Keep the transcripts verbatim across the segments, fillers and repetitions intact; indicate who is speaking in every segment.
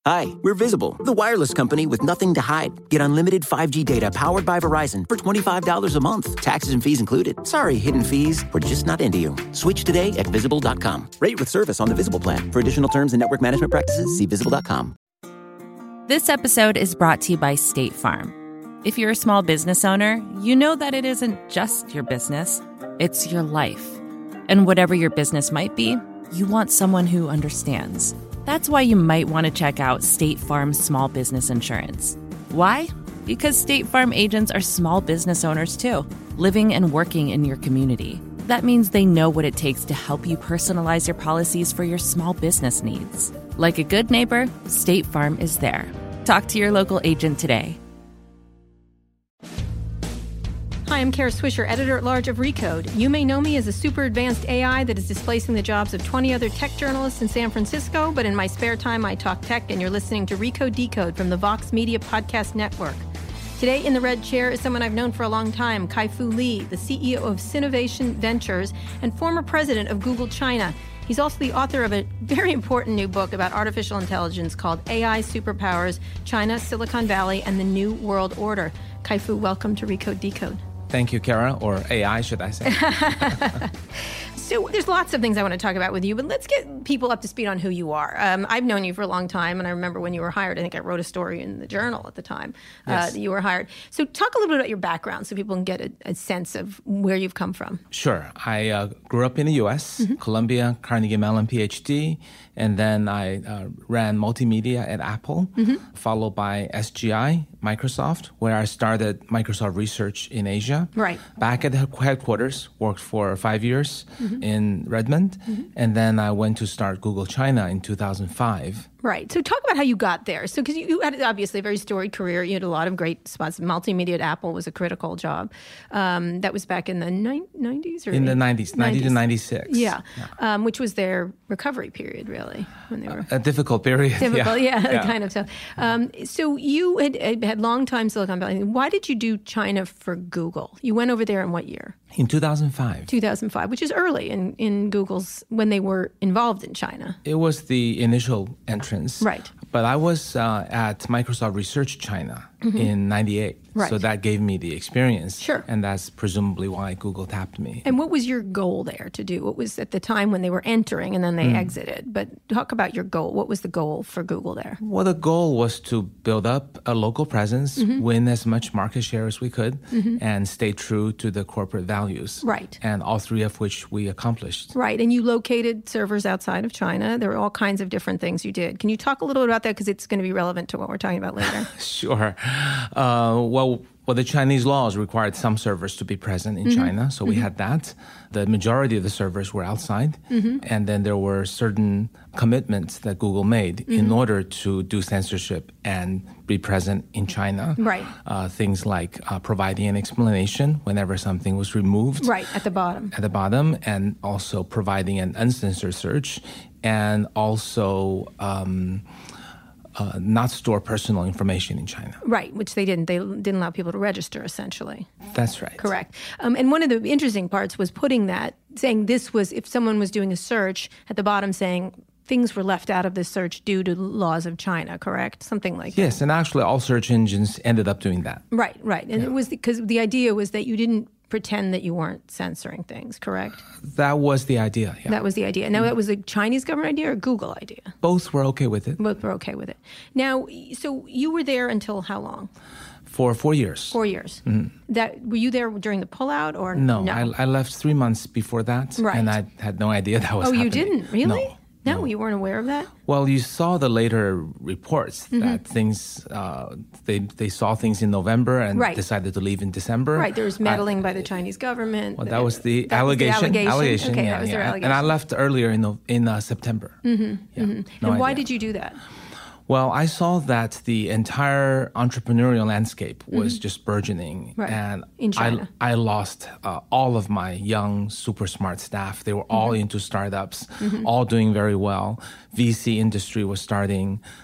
Speaker 1: Hi, we're Visible, the wireless company with nothing to hide. Get unlimited five G data powered by Verizon for twenty-five dollars a month. Taxes and fees included. Sorry, hidden fees. We're just not into you. Switch today at visible dot com. Rate with service on the Visible plan. For additional terms and network management practices, see visible dot com.
Speaker 2: This episode is brought to you by State Farm. If you're a small business owner, you know that it isn't just your business, it's your life. And whatever your business might be, you want someone who understands. That's why you might want to check out State Farm Small Business Insurance. Why? Because State Farm agents are small business owners too, living and working in your community. That means they know what it takes to help you personalize your policies for your small business needs. Like a good neighbor, State Farm is there. Talk to your local agent today.
Speaker 3: Hi, I'm Kara Swisher, editor-at-large of Recode. You may know me as a super advanced A I that is displacing the jobs of twenty other tech journalists in San Francisco, but in my spare time, I talk tech, and you're listening to Recode Decode from the Vox Media Podcast Network. Today in the red chair is someone I've known for a long time, Kai-Fu Lee, the C E O of Sinovation Ventures and former president of Google China. He's also the author of a very important new book about artificial intelligence called A I Superpowers, China, Silicon Valley, and the New World Order. Kai-Fu, welcome to Recode Decode.
Speaker 4: Thank you, Kara, or A I, should I say.
Speaker 3: So there's lots of things I want to talk about with you, but let's get people up to speed on who you are. Um, I've known you for a long time, and I remember when you were hired. I think I wrote a story in the Journal at the time uh,
Speaker 4: yes.
Speaker 3: that you were hired. So talk a little bit about your background so people can get a, a sense of where you've come from.
Speaker 4: Sure. I uh, grew up in the U S, mm-hmm. Columbia, Carnegie Mellon P H D, and then I uh, ran multimedia at Apple, mm-hmm. followed by S G I, Microsoft, where I started Microsoft Research in Asia.
Speaker 3: Right.
Speaker 4: Back at the headquarters, worked for five years mm-hmm. in Redmond, mm-hmm. and then I went to start Google China in two thousand five.
Speaker 3: Right. So talk about how you got there. So because you, you had obviously a very storied career. You had a lot of great spots. Multimedia at Apple was a critical job. Um, that was back in the nineties? Or
Speaker 4: in the nineties, ninety to ninety-six.
Speaker 3: Yeah, yeah. Um, which was their recovery period, really, when they were...
Speaker 4: A difficult period.
Speaker 3: Difficult, yeah,
Speaker 4: yeah, yeah.
Speaker 3: kind of stuff. Um, so you had, had long time Silicon Valley. Why did you do China for Google? You went over there in what year?
Speaker 4: In two thousand five.
Speaker 3: two thousand five, which is early in, in Google's, when they were involved in China.
Speaker 4: It was the initial entrance.
Speaker 3: Right.
Speaker 4: But I was uh, at Microsoft Research China mm-hmm. in ninety-eight.
Speaker 3: Right.
Speaker 4: So that gave me the experience.
Speaker 3: Sure.
Speaker 4: And that's presumably why Google tapped me.
Speaker 3: And what was your goal there to do? What was at the time when they were entering and then they mm. exited? But talk about your goal. What was the goal for Google there?
Speaker 4: Well, the goal was to build up a local presence, mm-hmm. win as much market share as we could, mm-hmm. and stay true to the corporate values.
Speaker 3: Right.
Speaker 4: And all three of which we accomplished.
Speaker 3: Right. And you located servers outside of China. There were all kinds of different things you did. Can you talk a little bit about that? Because it's going to be relevant to what we're talking about later.
Speaker 4: Sure. Uh, well, Well, the Chinese laws required some servers to be present in mm-hmm. China, so we mm-hmm. had that. The majority of the servers were outside, mm-hmm. and then there were certain commitments that Google made mm-hmm. in order to do censorship and be present in China.
Speaker 3: Right.
Speaker 4: Uh, things like uh, providing an explanation whenever something was removed.
Speaker 3: Right, at the bottom.
Speaker 4: At the bottom, and also providing an uncensored search, and also... Um, Uh, not store personal information in China.
Speaker 3: Right, which they didn't. They didn't allow people to register, essentially.
Speaker 4: That's right.
Speaker 3: Correct. Um, and one of the interesting parts was putting that, saying this was, if someone was doing a search, at the bottom saying things were left out of this search due to laws of China, correct? Something like
Speaker 4: yes,
Speaker 3: that.
Speaker 4: Yes, and actually all search engines ended up doing that.
Speaker 3: Right, right. And
Speaker 4: yeah.
Speaker 3: it was because the, the idea was that you didn't pretend that you weren't censoring things, correct?
Speaker 4: That was the idea, yeah.
Speaker 3: That was the idea. Now, that was a Chinese government idea or a Google idea?
Speaker 4: Both were okay with it.
Speaker 3: Both were okay with it. Now, so you were there until how long?
Speaker 4: For four years.
Speaker 3: Four years. Mm-hmm. That were you there during the pullout or
Speaker 4: no?
Speaker 3: No,
Speaker 4: I, I left three months before that,
Speaker 3: right.
Speaker 4: and I had no idea that was
Speaker 3: oh,
Speaker 4: happening.
Speaker 3: Oh, you didn't? Really?
Speaker 4: No.
Speaker 3: No,
Speaker 4: no,
Speaker 3: you weren't aware of that?
Speaker 4: Well, you saw the later reports mm-hmm. that things, uh, they they saw things in November and
Speaker 3: right.
Speaker 4: decided to leave in December.
Speaker 3: Right, there was meddling I, by the Chinese government.
Speaker 4: Well, that was the,
Speaker 3: that
Speaker 4: allegation.
Speaker 3: Was the allegation.
Speaker 4: allegation.
Speaker 3: Okay,
Speaker 4: yeah,
Speaker 3: that was
Speaker 4: yeah.
Speaker 3: their allegation.
Speaker 4: And I left earlier in in uh, September.
Speaker 3: Mm-hmm.
Speaker 4: Yeah,
Speaker 3: mm-hmm.
Speaker 4: no
Speaker 3: and why
Speaker 4: idea.
Speaker 3: did you do that?
Speaker 4: Well, I saw that the entire entrepreneurial landscape was mm-hmm. just burgeoning.
Speaker 3: Right.
Speaker 4: And
Speaker 3: in China.
Speaker 4: I, I lost uh, all of my young, super smart staff. They were all mm-hmm. into startups, mm-hmm. all doing very well. V C industry was starting.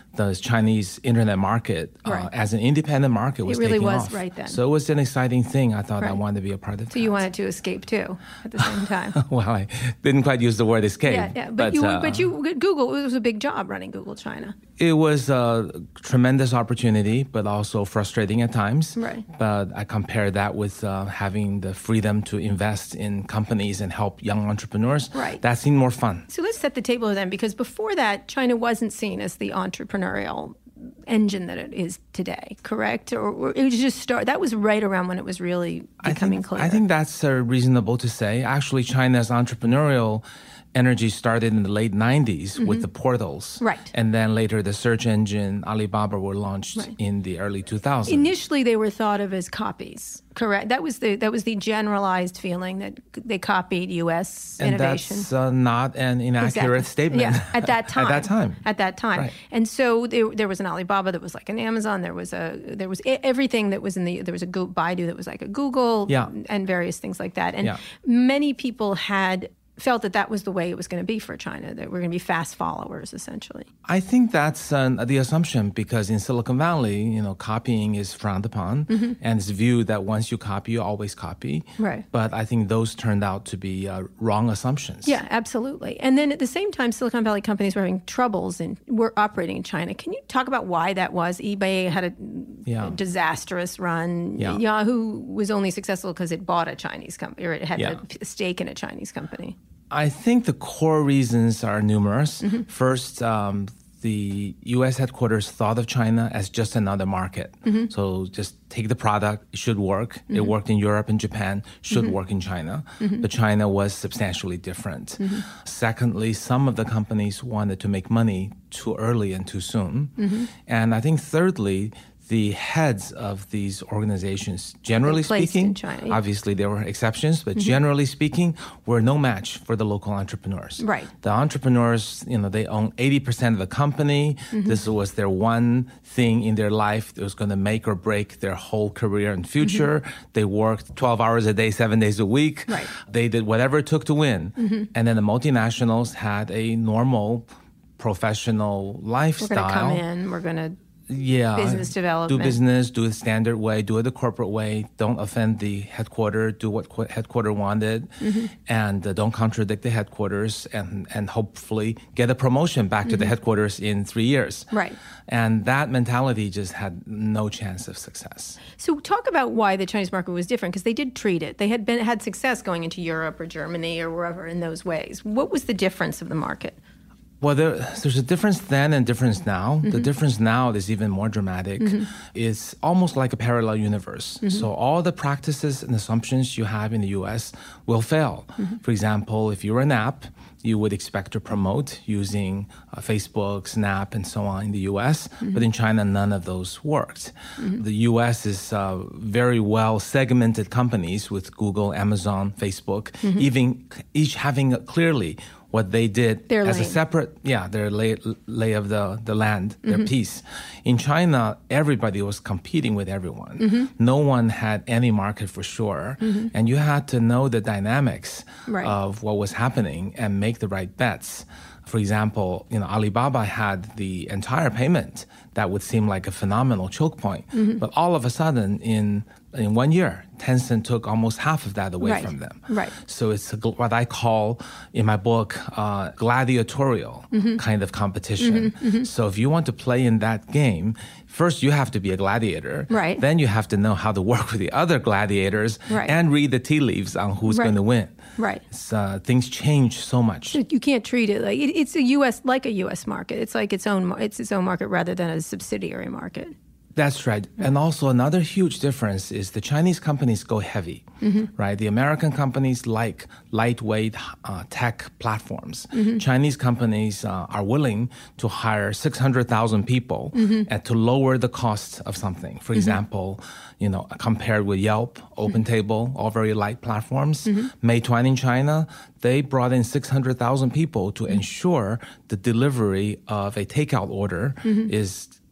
Speaker 4: the Chinese internet market uh,
Speaker 3: Right.
Speaker 4: as an independent market was
Speaker 3: It really
Speaker 4: taking
Speaker 3: was
Speaker 4: off.
Speaker 3: right then.
Speaker 4: So it was an exciting thing. I thought I
Speaker 3: Right.
Speaker 4: wanted to be a part of that.
Speaker 3: So you wanted to escape too at the same time.
Speaker 4: Well, I didn't quite use the word escape.
Speaker 3: yeah, yeah. But, you,
Speaker 4: uh,
Speaker 3: but you, Google, it was a big job running Google China.
Speaker 4: It was a tremendous opportunity, but also frustrating at times.
Speaker 3: Right.
Speaker 4: But I compare that with uh, having the freedom to invest in companies and help young entrepreneurs.
Speaker 3: Right.
Speaker 4: That seemed more fun.
Speaker 3: So let's set the table then, because before that, China wasn't seen as the entrepreneurial engine that it is today, correct? Or, or it was just start. That was right around when it was really becoming
Speaker 4: I think,
Speaker 3: clear.
Speaker 4: I think that's uh, reasonable to say. Actually, China's entrepreneurial energy started in the late nineties mm-hmm. with the portals.
Speaker 3: Right.
Speaker 4: And then later the search engine, Alibaba, were launched
Speaker 3: Right.
Speaker 4: in the early two thousands.
Speaker 3: Initially, they were thought of as copies, correct? That was the that was the generalized feeling that they copied U S
Speaker 4: and
Speaker 3: innovation.
Speaker 4: that's uh, not an inaccurate
Speaker 3: Exactly.
Speaker 4: statement.
Speaker 3: Yeah, at that time.
Speaker 4: at that time.
Speaker 3: At that time.
Speaker 4: Right.
Speaker 3: And so there, there was an Alibaba that was like an Amazon. There was a there was e- everything that was in the there was a Go- Baidu that was like a Google.
Speaker 4: Yeah.
Speaker 3: And various things like that. And
Speaker 4: Yeah.
Speaker 3: many people had felt that that was the way it was going to be for China, that we're going to be fast followers, essentially.
Speaker 4: I think that's uh, the assumption, because in Silicon Valley, you know, copying is frowned upon, mm-hmm. and it's viewed that once you copy, you always copy.
Speaker 3: Right.
Speaker 4: But I think those turned out to be uh, wrong assumptions.
Speaker 3: Yeah, absolutely. And then at the same time, Silicon Valley companies were having troubles and were operating in China. Can you talk about why that was? eBay had a,
Speaker 4: Yeah.
Speaker 3: a disastrous run.
Speaker 4: Yeah.
Speaker 3: Yahoo was only successful because it bought a Chinese company, or it had
Speaker 4: Yeah.
Speaker 3: a stake in a Chinese company.
Speaker 4: I think the core reasons are numerous.
Speaker 3: Mm-hmm.
Speaker 4: First, um, the U S headquarters thought of China as just another market.
Speaker 3: Mm-hmm.
Speaker 4: So just take the product, it should work. Mm-hmm. It worked in Europe and Japan, should
Speaker 3: Mm-hmm.
Speaker 4: work in China.
Speaker 3: Mm-hmm.
Speaker 4: But China was substantially different. Mm-hmm. Secondly, some of the companies wanted to make money too early and too soon.
Speaker 3: Mm-hmm.
Speaker 4: And I think thirdly, the heads of these organizations, generally
Speaker 3: They're placed
Speaker 4: speaking,
Speaker 3: in China, yeah.
Speaker 4: obviously there were exceptions, but generally speaking, were no match for the local entrepreneurs.
Speaker 3: Right.
Speaker 4: The entrepreneurs, you know, they own eighty percent of the company. This was their one thing in their life that was going to make or break their whole career and future. They worked twelve hours a day, seven days a week.
Speaker 3: Right.
Speaker 4: They did whatever it took to win. And then the multinationals had a normal professional
Speaker 3: We're
Speaker 4: lifestyle.
Speaker 3: going to come in, we're going to
Speaker 4: Yeah.
Speaker 3: business development.
Speaker 4: Do business, do it the standard way, do it the corporate way. Don't offend the headquarter, do what qu- headquarter wanted,
Speaker 3: Mm-hmm.
Speaker 4: and uh, don't contradict the headquarters, and, and hopefully get a promotion back to the headquarters in three years.
Speaker 3: Right.
Speaker 4: And that mentality just had no chance of success.
Speaker 3: So talk about why the Chinese market was different, because they did treat it. They had been had success going into Europe or Germany or wherever in those ways. What was the difference of the market?
Speaker 4: Well, there, there's a difference then and difference now.
Speaker 3: Mm-hmm.
Speaker 4: The difference now is even more dramatic. Mm-hmm. It's almost like a parallel universe. Mm-hmm. So all the practices and assumptions you have in the U S will fail. Mm-hmm. For example, if you're an app, you would expect to promote using uh, Facebook, Snap, and so on in the U S. Mm-hmm. But in China, none of those worked. Mm-hmm. The U S is uh, very well segmented companies with Google, Amazon, Facebook, mm-hmm. even each having clearly what they did
Speaker 3: their
Speaker 4: as
Speaker 3: lane.
Speaker 4: a separate, yeah, their lay, lay of the, the land, their
Speaker 3: Mm-hmm.
Speaker 4: piece. In China, everybody was competing with everyone.
Speaker 3: Mm-hmm.
Speaker 4: No one had any market for sure. Mm-hmm. And you had to know the dynamics
Speaker 3: Right.
Speaker 4: of what was happening and make the right bets. For example, you know, Alibaba had the entire payment that would seem like a phenomenal choke point. Mm-hmm. But all of a sudden, in in one year, Tencent took almost half of that away
Speaker 3: Right.
Speaker 4: from them.
Speaker 3: Right.
Speaker 4: So it's a, gl- what I call in my book uh, gladiatorial
Speaker 3: Mm-hmm.
Speaker 4: kind of competition.
Speaker 3: Mm-hmm, mm-hmm.
Speaker 4: So if you want to play in that game, first you have to be a gladiator.
Speaker 3: Right.
Speaker 4: Then you have to know how to work with the other gladiators
Speaker 3: Right.
Speaker 4: and read the tea leaves on who's
Speaker 3: Right.
Speaker 4: going to win.
Speaker 3: Right.
Speaker 4: It's, uh, things change so much.
Speaker 3: You can't treat it like it, it's a U S like a U S market. It's like its own. It's its own market rather than a subsidiary market.
Speaker 4: That's right. And also another huge difference is the Chinese companies go heavy, mm-hmm. right? The American companies like lightweight uh, tech platforms. Mm-hmm. Chinese companies uh, are willing to hire six hundred thousand people mm-hmm. and to lower the cost of something. For mm-hmm. example, you know, compared with Yelp, OpenTable, mm-hmm. all very light platforms. Mm-hmm. Meituan in China, they brought in six hundred thousand people to mm-hmm. ensure the delivery of a takeout order mm-hmm. is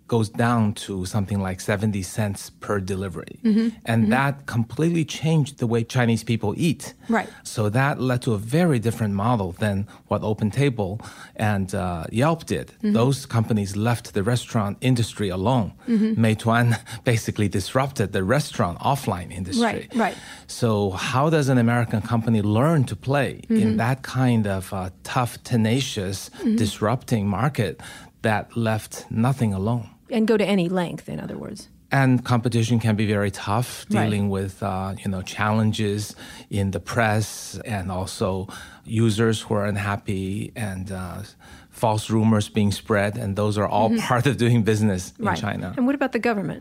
Speaker 4: goes down to something like seventy cents per delivery. Mm-hmm. And mm-hmm. that completely changed the way Chinese people eat.
Speaker 3: Right.
Speaker 4: So that led to a very different model than what OpenTable and uh, Yelp did. Mm-hmm. Those companies left the restaurant industry alone. Mm-hmm. Meituan basically disrupted the restaurant offline industry.
Speaker 3: Right, right.
Speaker 4: So how does an American company learn to play mm-hmm. in that kind of uh, tough, tenacious, mm-hmm. disrupting market that left nothing alone?
Speaker 3: And go to any length, in other words.
Speaker 4: And competition can be very tough, dealing
Speaker 3: right.
Speaker 4: with uh, you know challenges in the press and also users who are unhappy and uh, false rumors being spread. And those are all mm-hmm. part of doing business in
Speaker 3: right.
Speaker 4: China.
Speaker 3: And what about the government?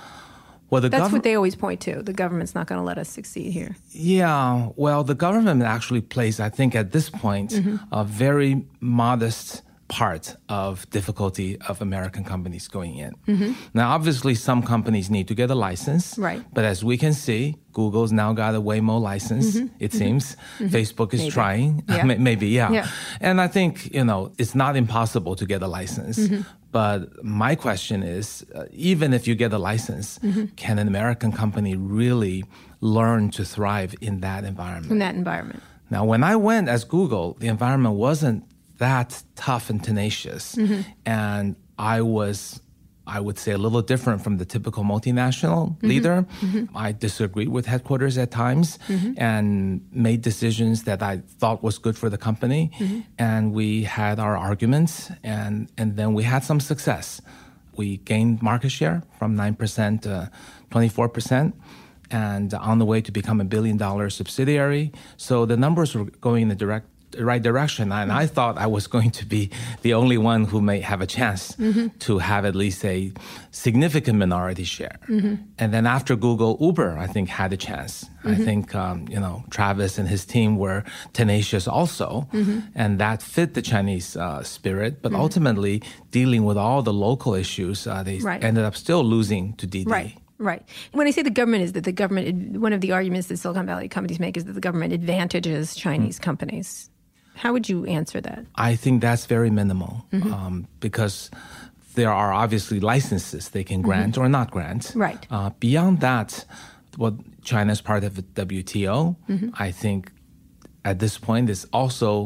Speaker 4: Well, the
Speaker 3: That's
Speaker 4: gov-
Speaker 3: what they always point to. The government's not going to let us succeed here.
Speaker 4: Yeah. Well, the government actually plays, I think, at this point, mm-hmm. a very modest part of difficulty of American companies going in. Mm-hmm. Now, obviously, some companies need to get a license.
Speaker 3: Right.
Speaker 4: But as we can see, Google's now got a Waymo license, mm-hmm. it mm-hmm. seems. Mm-hmm. Facebook is
Speaker 3: Maybe.
Speaker 4: trying.
Speaker 3: Yeah.
Speaker 4: Maybe, yeah.
Speaker 3: yeah.
Speaker 4: And I think, you know, it's not impossible to get a license. Mm-hmm. But my question is, uh, even if you get a license, mm-hmm. can an American company really learn to thrive in that environment?
Speaker 3: In that environment.
Speaker 4: Now, when I went as Google, the environment wasn't that tough and tenacious. Mm-hmm. And I was, I would say, a little different from the typical multinational mm-hmm. leader. Mm-hmm. I disagreed with headquarters at times mm-hmm. and made decisions that I thought was good for the company. Mm-hmm. And we had our arguments, and, and then we had some success. We gained market share from nine percent to twenty-four percent. And on the way to become a billion dollar subsidiary. So the numbers were going in the direct the right direction. And I thought I was going to be the only one who may have a chance mm-hmm. to have at least a significant minority share. Mm-hmm. And then after Google, Uber, I think, had a chance. Mm-hmm. I think, um, you know, Travis and his team were tenacious also. Mm-hmm. And that fit the Chinese uh, spirit. But mm-hmm. ultimately, dealing with all the local issues, uh, they right. ended up still losing to Didi.
Speaker 3: Right. Right. When I say the government, is that the government, one of the arguments that Silicon Valley companies make is that the government advantages Chinese mm-hmm. companies. How would you answer that? I think that's very minimal mm-hmm. um, because there are obviously licenses they can grant mm-hmm. or not grant. Right.
Speaker 4: Uh, beyond that, well, China is part of the W T O. Mm-hmm. I think at this point is also,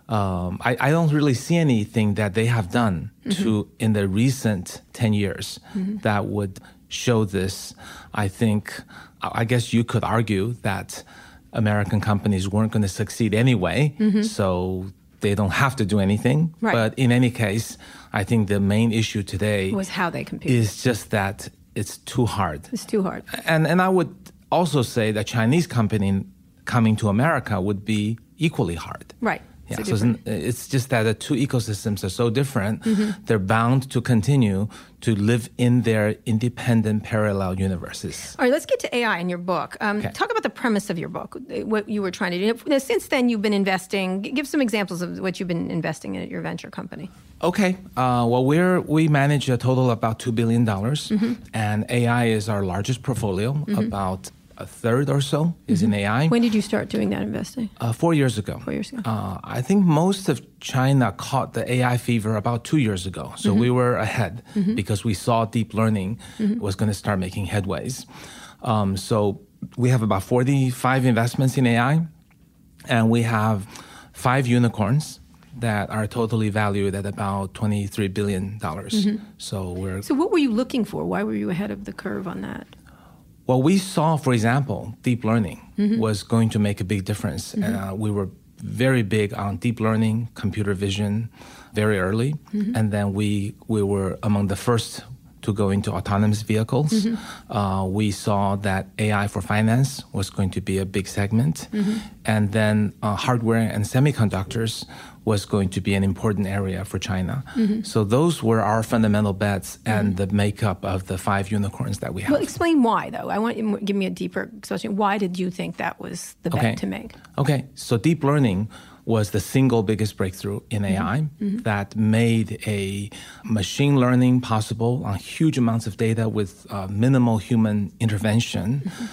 Speaker 4: um, I, I don't really see anything that they have done mm-hmm. to in the recent ten years mm-hmm. that would show this. I think, I guess you could argue that American companies weren't going to succeed anyway, mm-hmm. so they don't have to do anything.
Speaker 3: Right.
Speaker 4: But in any case, I think the main issue today
Speaker 3: was how they compete.
Speaker 4: Is just that it's too hard.
Speaker 3: It's too hard.
Speaker 4: And and I would also say that Chinese company coming to America would be equally hard.
Speaker 3: Right.
Speaker 4: Yeah, so, so it's just that the two ecosystems are so different. Mm-hmm. They're bound to continue to live in their independent parallel universes. All right, let's get to A I in your book. Um, okay. Talk about the premise of your book, what you were trying to do. Since then, you've been investing. Give some examples of what you've been investing in at your venture company. Okay. Uh, well, we're we manage a total of about two billion dollars, mm-hmm. and A I is our largest portfolio, mm-hmm. about a third or so is mm-hmm. in A I. When did you start doing that investing? Uh, four years ago. Four years ago. Uh, I think most of China caught the A I fever about two years ago. So mm-hmm. we were ahead mm-hmm. because we saw deep learning mm-hmm. was going to start making headways. Um, so we have about forty-five investments in A I, and we have five unicorns that are totally valued at about twenty-three billion dollars. Mm-hmm. So we're. So what were you looking for? Why were you ahead of the curve on that? Well, we saw, for example, deep learning mm-hmm. was going to make a big difference. Mm-hmm. Uh, we were very big on deep learning, computer vision, very early. Mm-hmm. And then we we were among the first to go into autonomous vehicles. Mm-hmm. Uh, we saw that A I for finance was going to be a big segment. Mm-hmm. And then uh, hardware and semiconductors was going to be an important area for China. Mm-hmm. So those were our fundamental bets and mm-hmm. the makeup of the five unicorns that we have. Well, explain why, though. I want you to give me a deeper question. Why did you think that was the bet okay. to make? Okay, so deep learning was the single biggest breakthrough in A I mm-hmm. that made a machine learning possible on huge amounts of data with uh, minimal human intervention. Mm-hmm.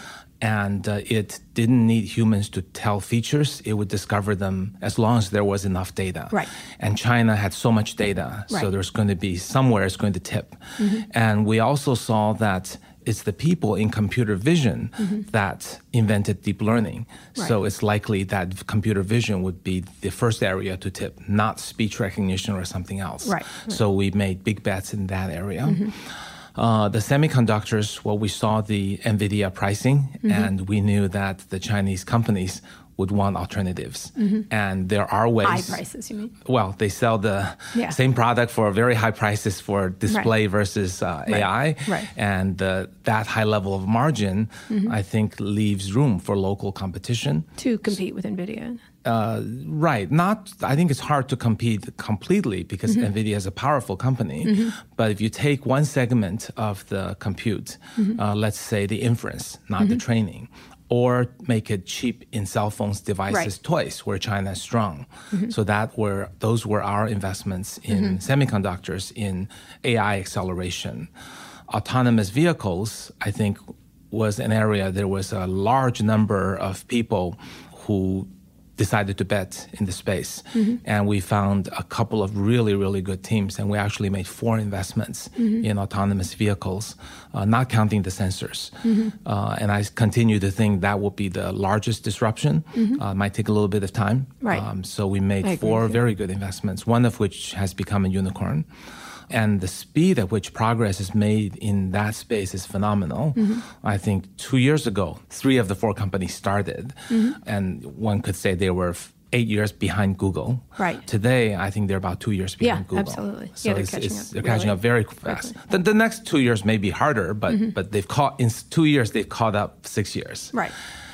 Speaker 4: And uh, it didn't need humans to tell features. It would discover them as long as there was enough data.
Speaker 3: Right.
Speaker 4: And China had so much data,
Speaker 3: right.
Speaker 4: so there's going to be somewhere it's going to tip. Mm-hmm. And we also saw that it's the people in computer vision mm-hmm. that invented deep learning. Right. So it's likely that computer vision would be the first area to tip, not speech recognition or something else.
Speaker 3: Right. Right.
Speaker 4: So we made big bets in that area.
Speaker 3: Mm-hmm.
Speaker 4: Uh, the semiconductors, well, we saw the NVIDIA pricing, mm-hmm. and we knew that the Chinese companies would want alternatives. Mm-hmm. And there are ways.
Speaker 3: High prices, you mean?
Speaker 4: Well, they sell the
Speaker 3: yeah.
Speaker 4: same product for very high prices for display
Speaker 3: right.
Speaker 4: versus uh,
Speaker 3: right.
Speaker 4: A I.
Speaker 3: Right.
Speaker 4: And uh, that high level of margin, mm-hmm. I think, leaves room for local competition.
Speaker 3: To compete with NVIDIA.
Speaker 4: Uh, right. Not. I think it's hard to compete completely because mm-hmm. NVIDIA is a powerful company. Mm-hmm. But if you take one segment of the compute, mm-hmm. uh, let's say the inference, not mm-hmm. the training, or make it cheap in cell phones, devices, right. toys, where China is strong. Mm-hmm. So that were those were our investments in mm-hmm. semiconductors, in A I acceleration. Autonomous vehicles, I think, was an area there was a large number of people who decided to bet in the space. Mm-hmm. And we found a couple of really, really good teams. And we actually made four investments mm-hmm. in autonomous vehicles, uh, not counting the sensors. Mm-hmm. Uh, and I continue to think that will be the largest disruption. Mm-hmm. Uh, might take a little bit of time.
Speaker 3: Right.
Speaker 4: Um, so we made four very good investments, one of which has become a unicorn. And the speed at which progress is made in that space is phenomenal. Mm-hmm. I think two years ago, three of the four companies started. Mm-hmm. And one could say they were f- eight years behind Google.
Speaker 3: Right.
Speaker 4: Today, I think they're about two years behind
Speaker 3: yeah,
Speaker 4: Google.
Speaker 3: Absolutely.
Speaker 4: So
Speaker 3: yeah, they're
Speaker 4: it's,
Speaker 3: catching
Speaker 4: it's,
Speaker 3: up.
Speaker 4: They're catching
Speaker 3: really?
Speaker 4: up very fast. The, the next two years may be harder, but, mm-hmm. but they've caught, in two years, they've caught up six years.
Speaker 3: Right.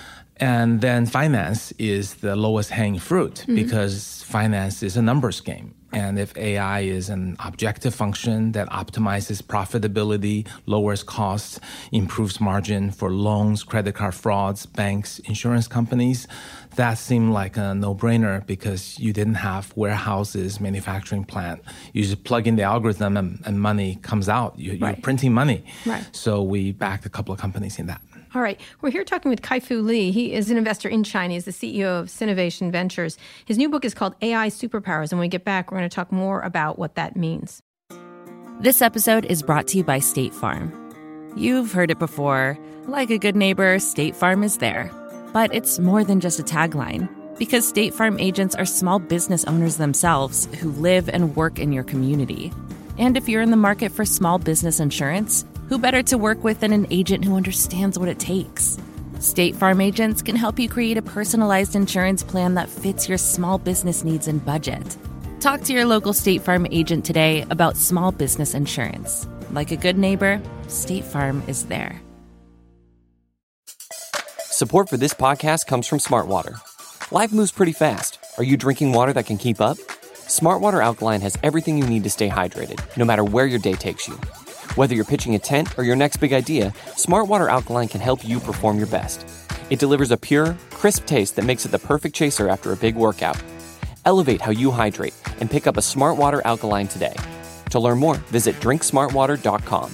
Speaker 4: And then finance is the lowest hanging fruit mm-hmm. because finance is a numbers game. And if A I is an objective function that optimizes profitability, lowers costs, improves margin for loans, credit card frauds, banks, insurance companies, that seemed like a no-brainer because you didn't have warehouses, manufacturing plant. You just plug in the algorithm and, and money comes out. You,
Speaker 3: right.
Speaker 4: You're printing money.
Speaker 3: Right.
Speaker 4: So we backed a couple of companies in that.
Speaker 3: All right. We're here talking with Kai-Fu Lee. He is an investor in China. He's the C E O of Sinovation Ventures. His new book is called A I Superpowers. And when we get back, we're going to talk more about what that means.
Speaker 2: This episode is brought to you by State Farm. You've heard it before. Like a good neighbor, State Farm is there. But it's more than just a tagline. Because State Farm agents are small business owners themselves who live and work in your community. And if you're in the market for small business insurance, who better to work with than an agent who understands what it takes? State Farm agents can help you create a personalized insurance plan that fits your small business needs and budget. Talk to your local State Farm agent today about small business insurance. Like a good neighbor, State Farm is there.
Speaker 5: Support for this podcast comes from Smartwater. Life moves pretty fast. Are you drinking water that can keep up? Smartwater Alkaline has everything you need to stay hydrated, no matter where your day takes you. Whether you're pitching a tent or your next big idea, Smartwater Alkaline can help you perform your best. It delivers a pure, crisp taste that makes it the perfect chaser after a big workout. Elevate how you hydrate and pick up a Smartwater Alkaline today. To learn more, visit drink smartwater dot com.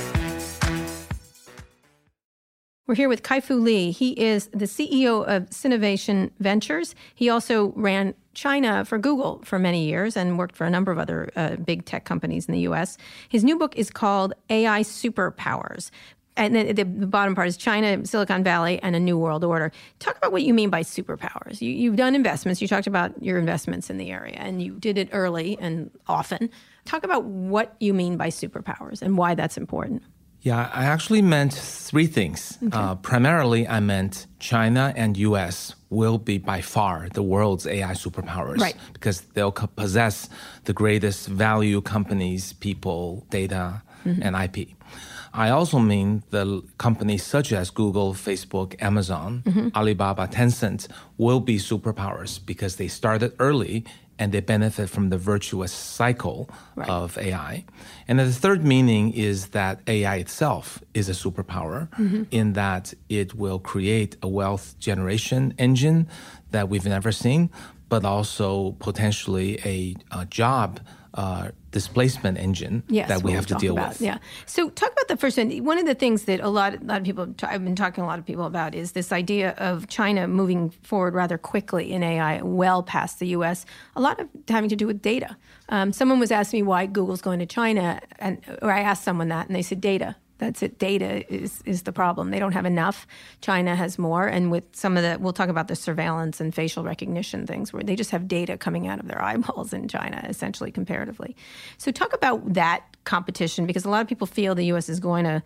Speaker 3: We're here with Kai-Fu Lee. He is the C E O of Sinovation Ventures. He also ran China for Google for many years and worked for a number of other uh, big tech companies in the U S. His new book is called A I Superpowers. And the, the bottom part is China, Silicon Valley, and a New World Order. Talk about what you mean by superpowers. You, you've done investments. You talked about your investments in the area, and you did it early and often. Talk about what you mean by superpowers and why that's important.
Speaker 4: Yeah, I actually meant three things. Okay. Uh, primarily, I meant China and U S will be by far the world's A I superpowers.
Speaker 3: Right.
Speaker 4: Because they'll co- possess the greatest value companies, people, data, mm-hmm. and I P. I also mean the companies such as Google, Facebook, Amazon, mm-hmm. Alibaba, Tencent will be superpowers because they started early and they benefit from the virtuous cycle right. of A I. And the third meaning is that A I itself is a superpower mm-hmm. in that it will create a wealth generation engine that we've never seen, but also potentially a, a job uh, displacement engine
Speaker 3: yes,
Speaker 4: that we have to deal
Speaker 3: about.
Speaker 4: with.
Speaker 3: Yeah. So talk about the first one. One of the things that a lot, a lot of people, I've been talking to a lot of people about is this idea of China moving forward rather quickly in A I, well past the U S, a lot of having to do with data. Um, someone was asking me why Google's going to China, and or I asked someone that, and they said data. That's it. Data is, is the problem. They don't have enough. China has more. And with some of the, we'll talk about the surveillance and facial recognition things where they just have data coming out of their eyeballs in China, essentially, comparatively. So talk about that competition, because a lot of people feel the U S is going to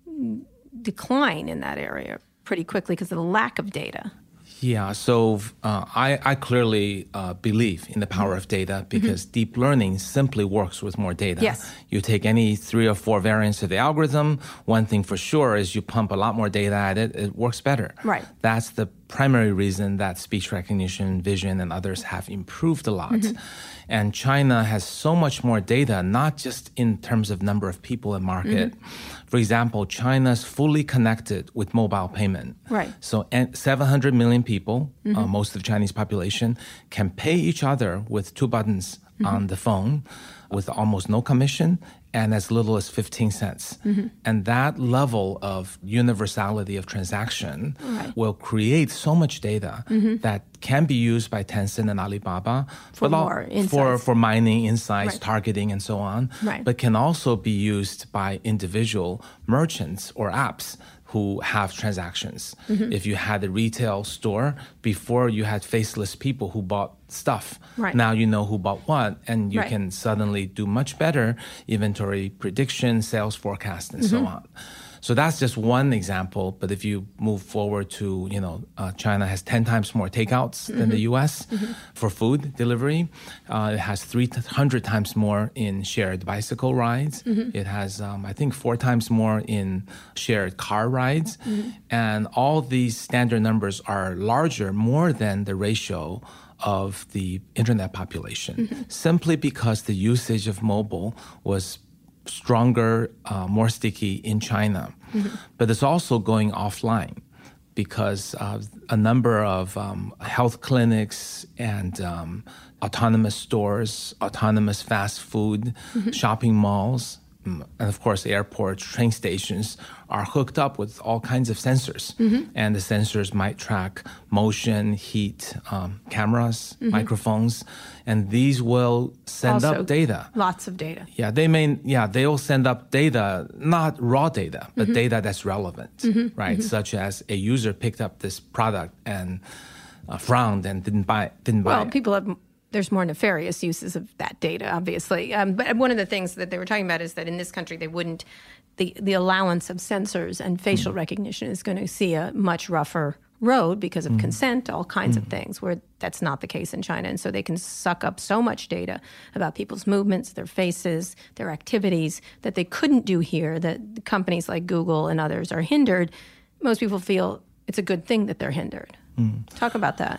Speaker 3: decline in that area pretty quickly because of the lack of data.
Speaker 4: Yeah, so uh, I, I clearly uh, believe in the power of data because mm-hmm. deep learning simply works with more data.
Speaker 3: Yes.
Speaker 4: You take any three or four variants of the algorithm, one thing for sure is you pump a lot more data at it, it works better.
Speaker 3: Right.
Speaker 4: That's the primary reason that speech recognition, vision, and others have improved a lot. Mm-hmm. And China has so much more data, not just in terms of number of people in market. Mm-hmm. For example, China's fully connected with mobile payment.
Speaker 3: Right.
Speaker 4: So seven hundred million people,
Speaker 3: mm-hmm.
Speaker 4: uh, most of the Chinese population, can pay each other with two buttons mm-hmm. on the phone with almost no commission and as little as fifteen cents. Mm-hmm. And that level of universality of transaction
Speaker 3: right.
Speaker 4: will create so much data mm-hmm. that can be used by Tencent and Alibaba
Speaker 3: for,
Speaker 4: but
Speaker 3: more
Speaker 4: all, for, for mining, insights,
Speaker 3: right.
Speaker 4: targeting, and so on,
Speaker 3: right.
Speaker 4: but can also be used by individual merchants or apps who have transactions. Mm-hmm. If you had a retail store, before you had faceless people who bought stuff.
Speaker 3: Right.
Speaker 4: Now you know who bought what, and you
Speaker 3: right.
Speaker 4: can suddenly do much better inventory prediction, sales forecast, and mm-hmm. so on. So that's just one example. But if you move forward to, you know, uh, China has ten times more takeouts mm-hmm. than the U S mm-hmm. for food delivery. Uh, it has three hundred times more in shared bicycle rides. Mm-hmm. It has, um, I think, four times more in shared car rides. Mm-hmm. And all these standard numbers are larger, more than the ratio of the internet population, mm-hmm. simply because the usage of mobile was stronger, uh, more sticky in China. Mm-hmm. But it's also going offline because uh, a number of um, health clinics and um, autonomous stores, autonomous fast food, mm-hmm. shopping malls, and of course airports, train stations are hooked up with all kinds of sensors. Mm-hmm. And the sensors might track motion, heat, um, cameras, mm-hmm. microphones, and these will send
Speaker 3: also,
Speaker 4: up data.
Speaker 3: Lots of data.
Speaker 4: Yeah, they may, yeah, they'll send up data, not raw data, but mm-hmm. data that's relevant, mm-hmm. right? Mm-hmm. Such as a user picked up this product and uh, frowned and didn't buy, didn't buy
Speaker 3: well,
Speaker 4: it.
Speaker 3: Well, people have... There's more nefarious uses of that data, obviously. Um, but one of the things that they were talking about is that in this country, they wouldn't, the, the allowance of sensors and facial mm. recognition is going to see a much rougher road because of mm. consent, all kinds mm. of things, where that's not the case in China. And so they can suck up so much data about people's movements, their faces, their activities, that they couldn't do here, that companies like Google and others are hindered. Most people feel it's a good thing that they're hindered. Mm. Talk about that.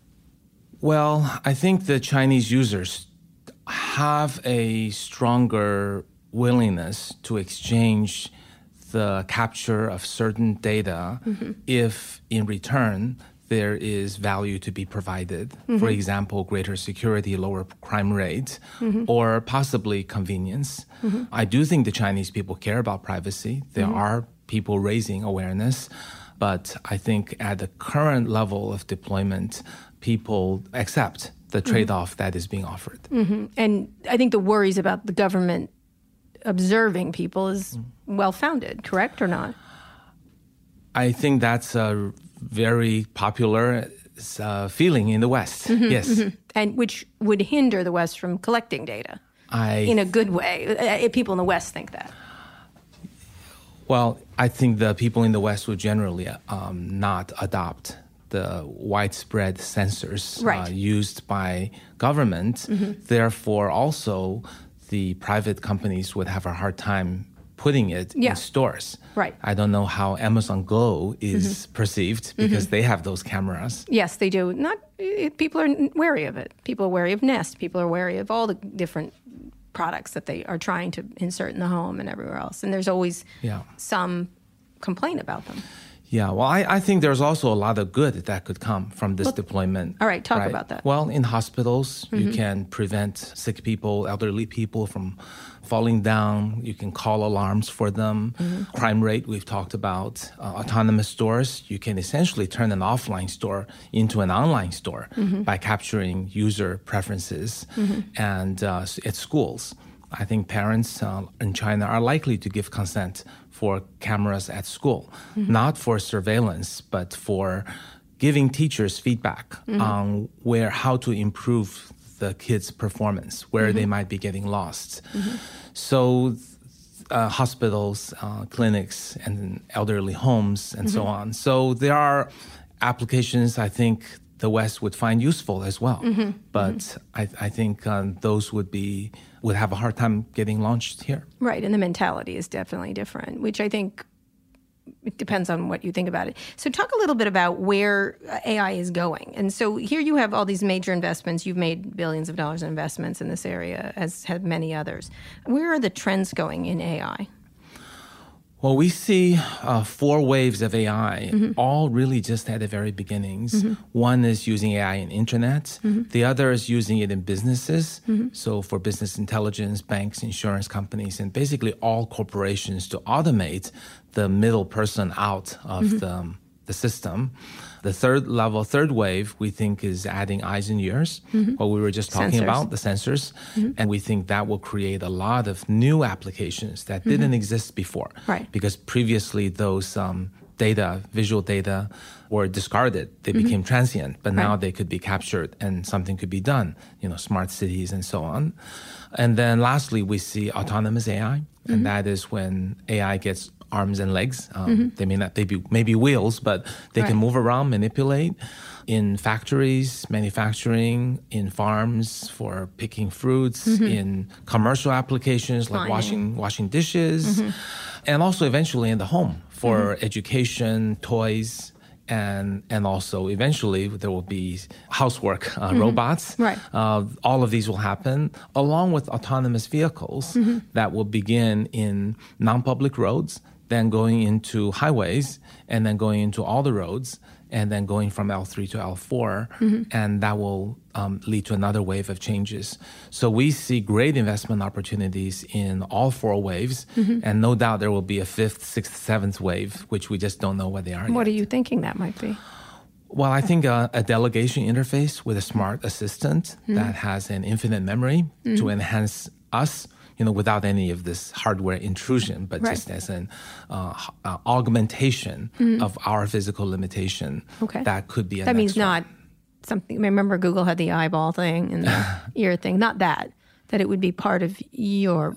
Speaker 4: Well, I think the Chinese users have a stronger willingness to exchange the capture of certain data mm-hmm. if, in return, there is value to be provided. Mm-hmm. For example, greater security, lower crime rates, mm-hmm. or possibly convenience. Mm-hmm. I do think the Chinese people care about privacy. There mm-hmm. are people raising awareness. But I think at the current level of deployment, people accept the trade-off mm-hmm. that is being offered.
Speaker 3: Mm-hmm. And I think the worries about the government observing people is mm-hmm. well-founded, correct or not?
Speaker 4: I think that's a very popular uh, feeling in the West, mm-hmm. yes. Mm-hmm.
Speaker 3: And which would hinder the West from collecting data
Speaker 4: I,
Speaker 3: in a good way. People in the West think that.
Speaker 4: Well, I think the people in the West would generally um, not adopt the widespread sensors
Speaker 3: right.
Speaker 4: uh, used by government. Mm-hmm. Therefore, also, the private companies would have a hard time putting it
Speaker 3: yeah.
Speaker 4: in stores.
Speaker 3: Right.
Speaker 4: I don't know how Amazon Go is mm-hmm. perceived because mm-hmm. they have those cameras.
Speaker 3: Yes, they do. Not it, people are wary of it. People are wary of Nest. People are wary of all the different products that they are trying to insert in the home and everywhere else. And there's always
Speaker 4: yeah.
Speaker 3: some complaint about them.
Speaker 4: Yeah, well, I, I think there's also a lot of good that could come from this
Speaker 3: well,
Speaker 4: deployment.
Speaker 3: All right, talk right? about that.
Speaker 4: Well, in hospitals, mm-hmm. you can prevent sick people, elderly people from falling down. You can call alarms for them. Mm-hmm. Crime rate, we've talked about. Uh, autonomous stores, you can essentially turn an offline store into an online store mm-hmm. by capturing user preferences. Mm-hmm. And uh, at schools, I think parents uh, in China are likely to give consent for cameras at school, mm-hmm. not for surveillance, but for giving teachers feedback mm-hmm. on where how to improve the kids' performance, where mm-hmm. they might be getting lost. Mm-hmm. So uh, hospitals, uh, clinics, and elderly homes, and mm-hmm. so on. So there are applications I think the West would find useful as well. Mm-hmm. But mm-hmm. I, I think um, those would be would have a hard time getting launched here.
Speaker 3: Right, and the mentality is definitely different, which I think it depends on what you think about it. So talk a little bit about where A I is going. And so here you have all these major investments. You've made billions of dollars in investments in this area, as have many others. Where are the trends going in A I?
Speaker 4: Well, we see uh, four waves of A I, mm-hmm. all really just at the very beginnings. Mm-hmm. One is using A I in internet. Mm-hmm. The other is using it in businesses. Mm-hmm. So for business intelligence, banks, insurance companies, and basically all corporations to automate the middle person out of mm-hmm. the, the system. The third level, third wave, we think is adding eyes and ears, mm-hmm. what we were just talking sensors. about, the sensors. Mm-hmm. And we think that will create a lot of new applications that mm-hmm. didn't exist before.
Speaker 3: Right.
Speaker 4: Because previously those um, data, visual data, were discarded. They mm-hmm. became transient, but right. now they could be captured and something could be done, you know, smart cities and so on. And then lastly, we see autonomous A I, mm-hmm. and that is when A I gets arms and legs. Um, mm-hmm. They may not, they be maybe wheels, but they right. can move around, manipulate in factories, manufacturing, in farms for picking fruits, mm-hmm. in commercial applications like Fine. washing washing dishes, mm-hmm. and also eventually in the home for mm-hmm. education, toys, and and also eventually there will be housework uh, mm-hmm. robots.
Speaker 3: Right.
Speaker 4: Uh, all of these will happen along with autonomous vehicles mm-hmm. that will begin in non-public roads, then going into highways, and then going into all the roads, and then going from L three to L four, mm-hmm. and that will um, lead to another wave of changes. So we see great investment opportunities in all four waves, mm-hmm. and no doubt there will be a fifth, sixth, seventh wave, which we just don't know what they are
Speaker 3: What
Speaker 4: yet.
Speaker 3: are you thinking that might be?
Speaker 4: Well, I think uh, a delegation interface with a smart assistant mm-hmm. that has an infinite memory mm-hmm. to enhance us, you know, without any of this hardware intrusion, but
Speaker 3: right.
Speaker 4: just as an uh, uh, augmentation mm-hmm. of our physical limitation.
Speaker 3: Okay.
Speaker 4: That could be a
Speaker 3: That means
Speaker 4: one.
Speaker 3: not something, remember Google had the eyeball thing and the ear thing, not that, that it would be part of your...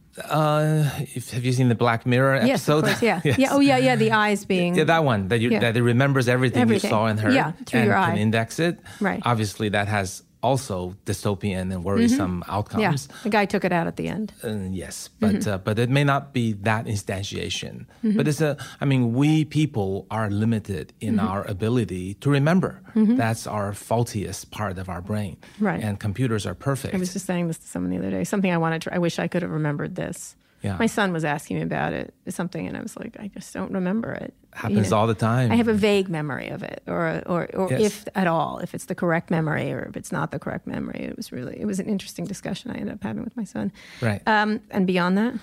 Speaker 4: Uh, if, have you seen the Black Mirror episode?
Speaker 3: Yes, of course, yeah.
Speaker 4: yes.
Speaker 3: yeah. Oh, yeah, yeah, the eyes being...
Speaker 4: Yeah, that one, that, you,
Speaker 3: yeah.
Speaker 4: that it remembers everything,
Speaker 3: everything
Speaker 4: you saw and heard
Speaker 3: yeah, through
Speaker 4: and
Speaker 3: your
Speaker 4: can
Speaker 3: eye.
Speaker 4: index it.
Speaker 3: Right.
Speaker 4: Obviously, that has also dystopian and worrisome
Speaker 3: mm-hmm.
Speaker 4: outcomes.
Speaker 3: Yeah, the guy took it out at the end.
Speaker 4: Uh, yes, but
Speaker 3: mm-hmm.
Speaker 4: uh, but it may not be that instantiation. Mm-hmm. But it's a, I mean, we people are limited in mm-hmm. our ability to remember. Mm-hmm. That's our faultiest part of our brain.
Speaker 3: Right.
Speaker 4: And computers are perfect.
Speaker 3: I was just saying this to someone the other day. Something I wanted to, I wish I could have remembered this.
Speaker 4: Yeah.
Speaker 3: My son was asking me about it, something, and I was like, I just don't remember it.
Speaker 4: Happens
Speaker 3: you know?
Speaker 4: all the time.
Speaker 3: I have a vague memory of it, or or, or
Speaker 4: yes.
Speaker 3: if at all, if it's the correct memory or if it's not the correct memory. It was really, it was an interesting discussion I ended up having with my son.
Speaker 4: Right.
Speaker 3: Um, and beyond that?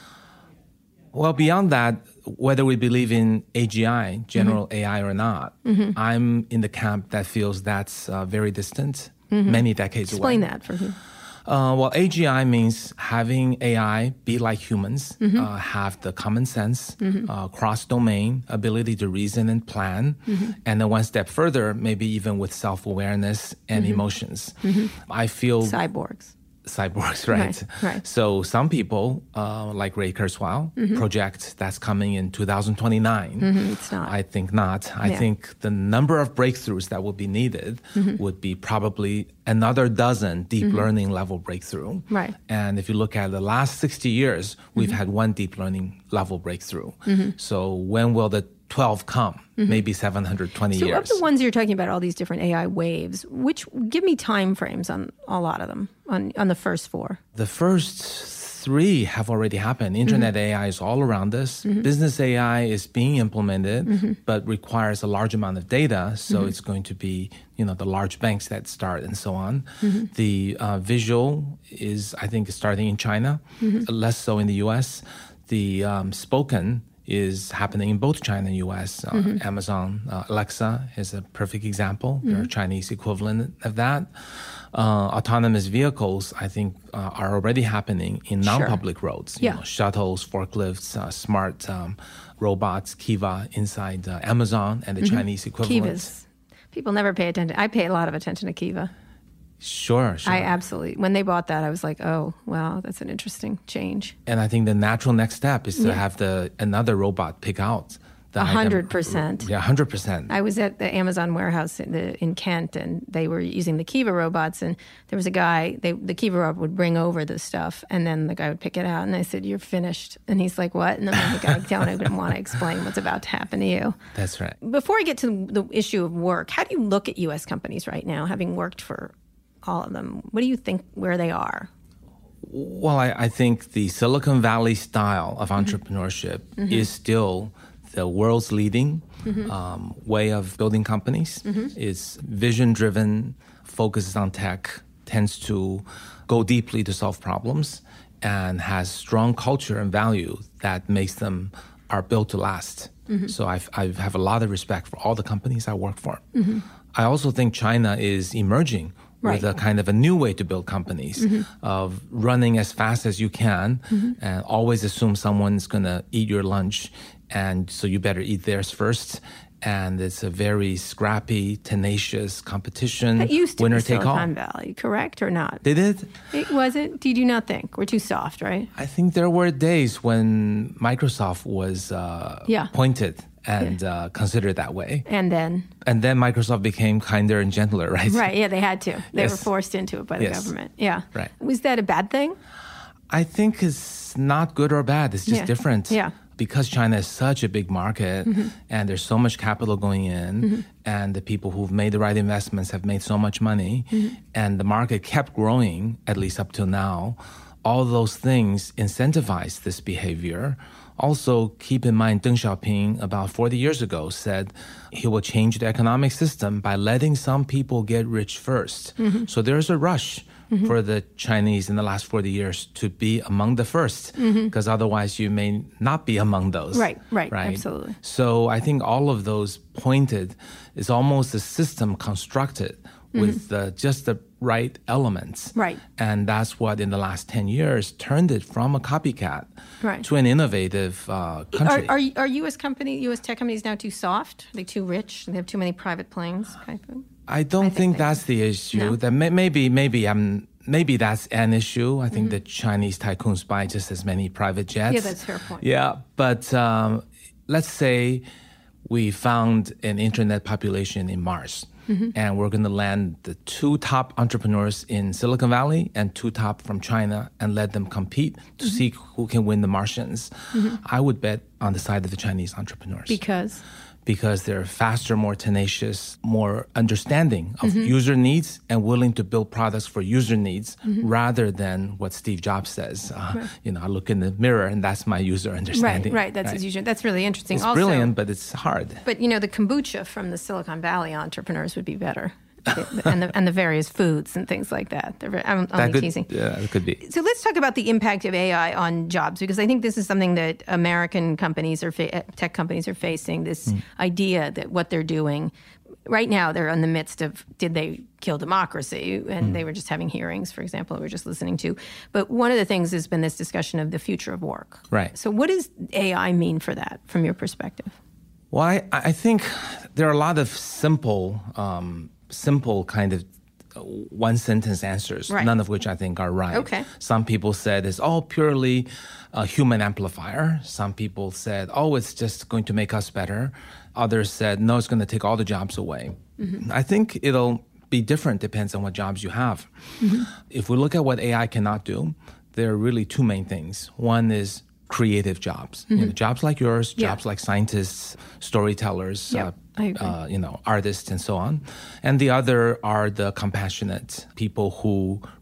Speaker 4: Well, beyond that, whether we believe in A G I, general mm-hmm. A I or not, mm-hmm. I'm in the camp that feels that's uh, very distant, mm-hmm. many decades
Speaker 3: Explain
Speaker 4: away.
Speaker 3: Explain that for me.
Speaker 4: Uh, well, A G I means having A I be like humans, mm-hmm. uh, have the common sense, mm-hmm. uh, cross-domain, ability to reason and plan, mm-hmm. and then one step further, maybe even with self-awareness and mm-hmm. emotions. Mm-hmm. I feel...
Speaker 3: Cyborgs.
Speaker 4: Cyborgs, right?
Speaker 3: Right, right.
Speaker 4: So some people, uh, like Ray Kurzweil, mm-hmm. project that's coming in two thousand twenty-nine.
Speaker 3: Mm-hmm, it's not.
Speaker 4: I think not. I
Speaker 3: yeah.
Speaker 4: think the number of breakthroughs that would be needed mm-hmm. would be probably another dozen deep mm-hmm. learning level breakthrough.
Speaker 3: Right.
Speaker 4: And if you look at the last sixty years, we've mm-hmm. had one deep learning level breakthrough. Mm-hmm. So when will the twelve come? Mm-hmm. Maybe seven hundred twenty
Speaker 3: so
Speaker 4: years.
Speaker 3: So of the ones you're talking about, all these different A I waves, which give me time frames on a lot of them, on, on the first four.
Speaker 4: The first three have already happened. Internet mm-hmm. A I is all around us. Mm-hmm. Business A I is being implemented, mm-hmm. but requires a large amount of data. So mm-hmm. it's going to be, you know, the large banks that start and so on. Mm-hmm. The uh, visual is, I think, starting in China, mm-hmm. less so in the U S. The um, spoken is happening in both China and U S. Uh, mm-hmm. Amazon uh, Alexa is a perfect example. Mm-hmm. There are Chinese equivalent of that. Uh, autonomous vehicles, I think, uh, are already happening in non-public sure. roads.
Speaker 3: Yeah.
Speaker 4: You know, shuttles, forklifts, uh, smart um, robots, Kiva inside uh, Amazon and the mm-hmm. Chinese equivalent.
Speaker 3: Kivas. People never pay attention. I pay a lot of attention to Kiva.
Speaker 4: Sure, sure.
Speaker 3: I absolutely. When they bought that, I was like, oh, wow, that's an interesting change.
Speaker 4: And I think the natural next step is to yeah. have the another robot pick out
Speaker 3: A hundred percent.
Speaker 4: Yeah, a hundred percent.
Speaker 3: I was at the Amazon warehouse in, the, in Kent, and they were using the Kiva robots. And there was a guy. They, the Kiva robot would bring over the stuff, and then the guy would pick it out. And I said, "You're finished." And he's like, "What?" And then the guy don't even want to explain what's about to happen to you.
Speaker 4: That's right.
Speaker 3: Before I get to the issue of work, how do you look at U S companies right now, having worked for all of them? What do you think where they are?
Speaker 4: Well, I, I think the Silicon Valley style of entrepreneurship mm-hmm. is still the world's leading mm-hmm. um, way of building companies. Mm-hmm. It's vision-driven, focuses on tech, tends to go deeply to solve problems, and has strong culture and value that makes them are built to last. Mm-hmm. So I've, I have a lot of respect for all the companies I work for. Mm-hmm. I also think China is emerging
Speaker 3: Right.
Speaker 4: with a kind of a new way to build companies mm-hmm. of running as fast as you can mm-hmm. and always assume someone's going to eat your lunch, and so you better eat theirs first. And it's a very scrappy, tenacious competition.
Speaker 3: That used to
Speaker 4: winner
Speaker 3: be
Speaker 4: take
Speaker 3: Silicon
Speaker 4: all.
Speaker 3: Valley, correct or not?
Speaker 4: Did it?
Speaker 3: It was it? Did you not think? We're too soft, right?
Speaker 4: I think there were days when Microsoft was uh,
Speaker 3: yeah.
Speaker 4: pointed and yeah. uh, considered that way.
Speaker 3: And then?
Speaker 4: And then Microsoft became kinder and gentler, right?
Speaker 3: Right, yeah, they had to. They
Speaker 4: yes.
Speaker 3: were forced into it by the
Speaker 4: yes.
Speaker 3: government. Yeah.
Speaker 4: Right.
Speaker 3: Was that a bad thing?
Speaker 4: I think it's not good or bad. It's just
Speaker 3: yeah.
Speaker 4: different.
Speaker 3: Yeah.
Speaker 4: Because China is such a big market mm-hmm. and there's so much capital going in mm-hmm. and the people who've made the right investments have made so much money mm-hmm. and the market kept growing, at least up till now, all those things incentivize this behavior. Also, keep in mind, Deng Xiaoping, about forty years ago, said he will change the economic system by letting some people get rich first. Mm-hmm. So there's a rush mm-hmm. for the Chinese in the last forty years to be among the first, because mm-hmm. otherwise you may not be among those.
Speaker 3: Right, right,
Speaker 4: right,
Speaker 3: absolutely.
Speaker 4: So I think all of those pointed is almost a system constructed mm-hmm. with uh, just the right elements.
Speaker 3: Right.
Speaker 4: And that's what in the last ten years turned it from a copycat
Speaker 3: right.
Speaker 4: to an innovative uh, country.
Speaker 3: Are, are, are U S company, U S tech companies now too soft? Are they too rich? They have too many private planes? Kind of?
Speaker 4: I don't I think, think that's the issue. No? That may, maybe, maybe I'm. Maybe that's an issue. I think mm-hmm. the Chinese tycoons buy just as many private jets.
Speaker 3: Yeah, that's a fair point.
Speaker 4: Yeah, but um, let's say we found an internet population in Mars. Mm-hmm. And we're going to land the two top entrepreneurs in Silicon Valley and two top from China and let them compete to mm-hmm. see who can win the Martians. Mm-hmm. I would bet on the side of the Chinese entrepreneurs.
Speaker 3: Because?
Speaker 4: Because they're faster, more tenacious, more understanding of mm-hmm. user needs and willing to build products for user needs mm-hmm. rather than what Steve Jobs says. Uh, right. You know, I look in the mirror and that's my user understanding.
Speaker 3: Right, right. That's right. His user. That's really interesting.
Speaker 4: It's
Speaker 3: also,
Speaker 4: brilliant, but it's hard.
Speaker 3: But, you know, the kombucha from the Silicon Valley entrepreneurs would be better. and the and the various foods and things like that. Very, I'm only
Speaker 4: that could,
Speaker 3: teasing.
Speaker 4: Yeah, it could be.
Speaker 3: So let's talk about the impact of A I on jobs, because I think this is something that American companies or fa- tech companies are facing, this mm. idea that what they're doing. Right now, they're in the midst of, did they kill democracy? And mm. they were just having hearings, for example, we were just listening to. But one of the things has been this discussion of the future of work.
Speaker 4: Right.
Speaker 3: So what does A I mean for that, from your perspective?
Speaker 4: Well, I, I think there are a lot of simple um, simple kind of one-sentence answers,
Speaker 3: right.
Speaker 4: none of which I think are right.
Speaker 3: Okay.
Speaker 4: Some people said it's all purely a human amplifier. Some people said, oh, it's just going to make us better. Others said, no, it's going to take all the jobs away. Mm-hmm. I think it'll be different, depends on what jobs you have. Mm-hmm. If we look at what A I cannot do, there are really two main things. One is creative jobs, mm-hmm. you know, jobs like yours,
Speaker 3: yeah.
Speaker 4: jobs like scientists, storytellers,
Speaker 3: yep,
Speaker 4: uh, uh, you know, artists, and so on. And the other are the compassionate people who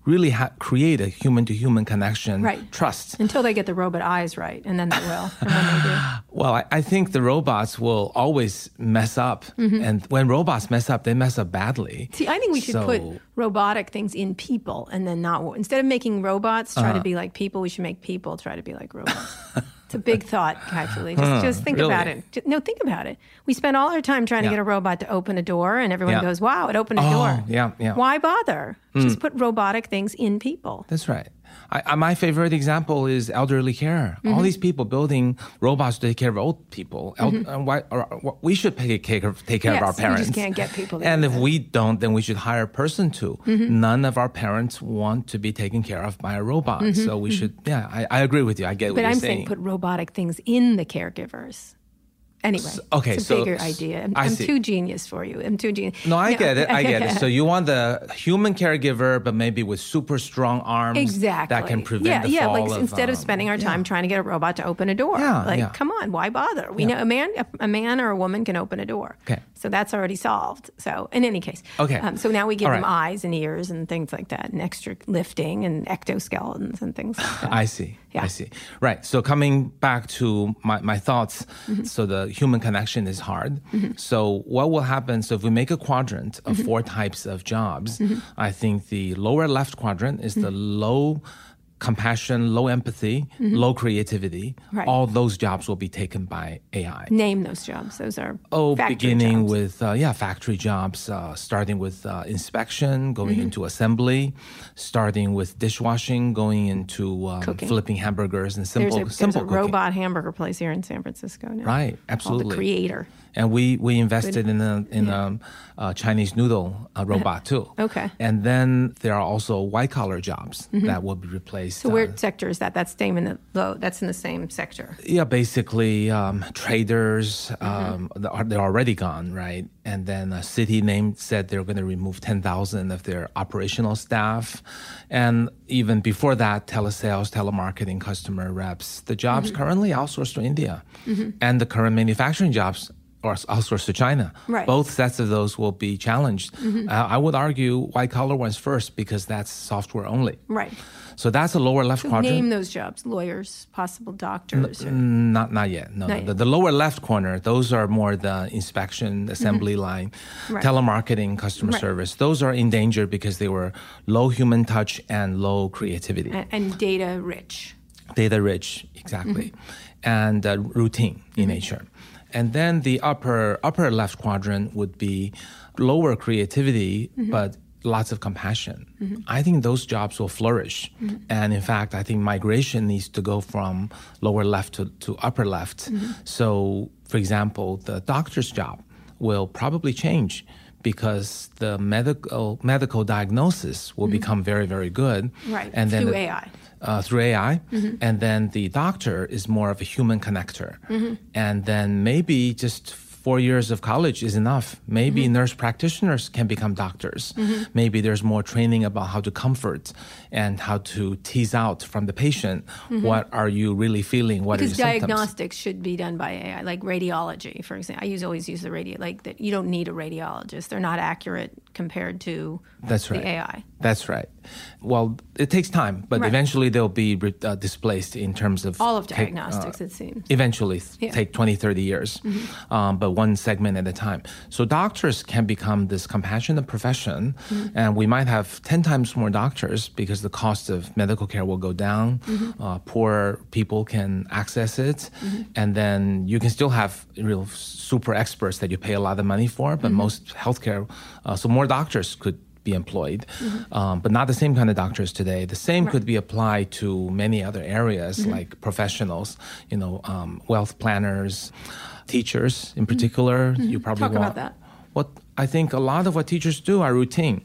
Speaker 4: really ha- create a human-to-human connection,
Speaker 3: Right.
Speaker 4: trust.
Speaker 3: Until they get the robot eyes right, and then they will. And when they do.
Speaker 4: Well, I, I think the robots will always mess up. And when robots mess up, they mess up badly.
Speaker 3: See, I think we should
Speaker 4: So-
Speaker 3: put robotic things in people and then not, instead of making robots try
Speaker 4: Uh-huh.
Speaker 3: to be like people, we should make people try to be like robots. It's a big thought, actually. Just, just think
Speaker 4: really?
Speaker 3: about it. Ju- No, think about it. We spend all our time trying to
Speaker 4: Yeah.
Speaker 3: get a robot to open a door, and everyone
Speaker 4: Yeah.
Speaker 3: goes, wow, it opened a
Speaker 4: Oh,
Speaker 3: door.
Speaker 4: yeah, yeah.
Speaker 3: Why bother? Just put robotic things in people.
Speaker 4: That's right. I, I, my favorite example is elderly care.
Speaker 3: Mm-hmm.
Speaker 4: All these people building robots to take care of old people. El- and why, or, or, we should take care of, take care
Speaker 3: Yes,
Speaker 4: of our
Speaker 3: we
Speaker 4: parents.
Speaker 3: just can't get people to
Speaker 4: And
Speaker 3: do
Speaker 4: if
Speaker 3: that.
Speaker 4: we don't, then we should hire a person to. None of our parents want to be taken care of by a robot. So we should, yeah, I, I agree with you. I get what
Speaker 3: But
Speaker 4: you're
Speaker 3: I'm
Speaker 4: saying.
Speaker 3: saying put robotic things in the caregivers. Anyway,
Speaker 4: okay,
Speaker 3: it's a
Speaker 4: so-
Speaker 3: bigger idea. I'm,
Speaker 4: I
Speaker 3: I'm
Speaker 4: see.
Speaker 3: too genius for you. I'm too genius.
Speaker 4: No, I
Speaker 3: No,
Speaker 4: get it. I get it.
Speaker 3: okay.
Speaker 4: So you want the human caregiver, but maybe with super strong arms
Speaker 3: Exactly.
Speaker 4: that can prevent
Speaker 3: yeah,
Speaker 4: the
Speaker 3: yeah.
Speaker 4: fall
Speaker 3: Like
Speaker 4: of,
Speaker 3: instead of
Speaker 4: um,
Speaker 3: spending our time
Speaker 4: yeah.
Speaker 3: trying to get a robot to open a door,
Speaker 4: Yeah,
Speaker 3: like
Speaker 4: yeah.
Speaker 3: come on, why bother? We
Speaker 4: Yeah.
Speaker 3: know a man, a, a man or a woman can open a door.
Speaker 4: Okay.
Speaker 3: So that's already solved. So in any case,
Speaker 4: Okay.
Speaker 3: Um, so now we give
Speaker 4: All
Speaker 3: them
Speaker 4: right.
Speaker 3: eyes and ears and things like that, and extra lifting and exoskeletons and things like that.
Speaker 4: I see.
Speaker 3: Yeah.
Speaker 4: I see. Right. So coming back to my, my thoughts,
Speaker 3: Mm-hmm.
Speaker 4: so the human connection is hard. So what will happen? So if we make a quadrant of
Speaker 3: Mm-hmm.
Speaker 4: four types of jobs, I think the lower left quadrant is the
Speaker 3: Mm-hmm.
Speaker 4: low compassion, low empathy, low creativity.
Speaker 3: Right.
Speaker 4: All those jobs will be taken by A I.
Speaker 3: Name those jobs. Those are
Speaker 4: Oh,
Speaker 3: factory
Speaker 4: beginning
Speaker 3: jobs.
Speaker 4: with uh, yeah, factory jobs, uh, starting with uh, inspection, going
Speaker 3: Mm-hmm.
Speaker 4: into assembly, starting with dishwashing, going into um,
Speaker 3: Cooking.
Speaker 4: flipping hamburgers and
Speaker 3: There's
Speaker 4: simple
Speaker 3: a, there's
Speaker 4: simple
Speaker 3: a
Speaker 4: cooking.
Speaker 3: robot hamburger place here in San Francisco now.
Speaker 4: Right,
Speaker 3: Called
Speaker 4: absolutely.
Speaker 3: The Creator.
Speaker 4: And we we invested in a in a, a Chinese noodle uh, robot too.
Speaker 3: Okay.
Speaker 4: And then there are also white collar jobs that will be replaced.
Speaker 3: So
Speaker 4: uh,
Speaker 3: where sector is that? That's staying in the low. That's in the same sector.
Speaker 4: Yeah, basically um, traders,
Speaker 3: Mm-hmm.
Speaker 4: um, they're they're already gone, right? And then a city name said they're going to remove ten thousand of their operational staff. And even before that, telesales, telemarketing, customer reps, the jobs
Speaker 3: Mm-hmm.
Speaker 4: currently outsourced to India. And the current manufacturing jobs are outsourced to China.
Speaker 3: Right. Mm-hmm.
Speaker 4: Both sets of those will be challenged. Uh, I would argue white collar ones first because that's software only.
Speaker 3: Right.
Speaker 4: So that's a lower left
Speaker 3: So
Speaker 4: quadrant.
Speaker 3: name those jobs: lawyers, possible doctors. or-
Speaker 4: Not not yet. No,
Speaker 3: Not
Speaker 4: no.
Speaker 3: yet.
Speaker 4: The, the lower left corner, those are more the inspection, assembly line,
Speaker 3: Mm-hmm. Right.
Speaker 4: telemarketing, customer
Speaker 3: Right.
Speaker 4: service. Those are in danger because they were low human touch and low creativity,
Speaker 3: and, and data rich.
Speaker 4: data rich, exactly,
Speaker 3: Mm-hmm.
Speaker 4: and uh, routine in nature. And then the upper upper left quadrant would be lower creativity,
Speaker 3: Mm-hmm.
Speaker 4: but lots of compassion. I think those jobs will flourish.
Speaker 3: Mm-hmm.
Speaker 4: And in fact, I think migration needs to go from lower left to, to upper left.
Speaker 3: Mm-hmm.
Speaker 4: So, for example, the doctor's job will probably change because the medical medical diagnosis will become very, very good.
Speaker 3: Mm-hmm. Right,
Speaker 4: And then
Speaker 3: through
Speaker 4: the-
Speaker 3: A I.
Speaker 4: uh, through A I, and then the doctor is more of a human connector. And then maybe just four years of college is enough. Maybe nurse practitioners can become doctors. Maybe there's more training about how to comfort and how to tease out from the patient what are you really feeling, what
Speaker 3: Because
Speaker 4: are your symptoms.
Speaker 3: diagnostics should be done by A I, like radiology, for example. I use always use the radio, like that. You don't need a radiologist; they're not accurate compared to
Speaker 4: That's
Speaker 3: the
Speaker 4: right.
Speaker 3: A I.
Speaker 4: That's right. Well, it takes time, but
Speaker 3: Right.
Speaker 4: eventually they'll be re- uh, displaced in terms of
Speaker 3: All of
Speaker 4: take,
Speaker 3: diagnostics, it seems.
Speaker 4: Eventually, th-
Speaker 3: Yeah.
Speaker 4: take twenty, thirty years, um, but one segment at a time. So doctors can become this compassionate profession, and we might have ten times more doctors because the cost of medical care will go down. Uh, poor people can access it, and then you can still have real super experts that you pay a lot of money for, but most healthcare, uh, so more doctors could be employed, um, but not the same kind of doctors today. The same could be applied to many other areas like professionals, you know, um, wealth planners, teachers in particular. You probably
Speaker 3: Talk
Speaker 4: want,
Speaker 3: about that.
Speaker 4: What I think a lot of what teachers do are routine.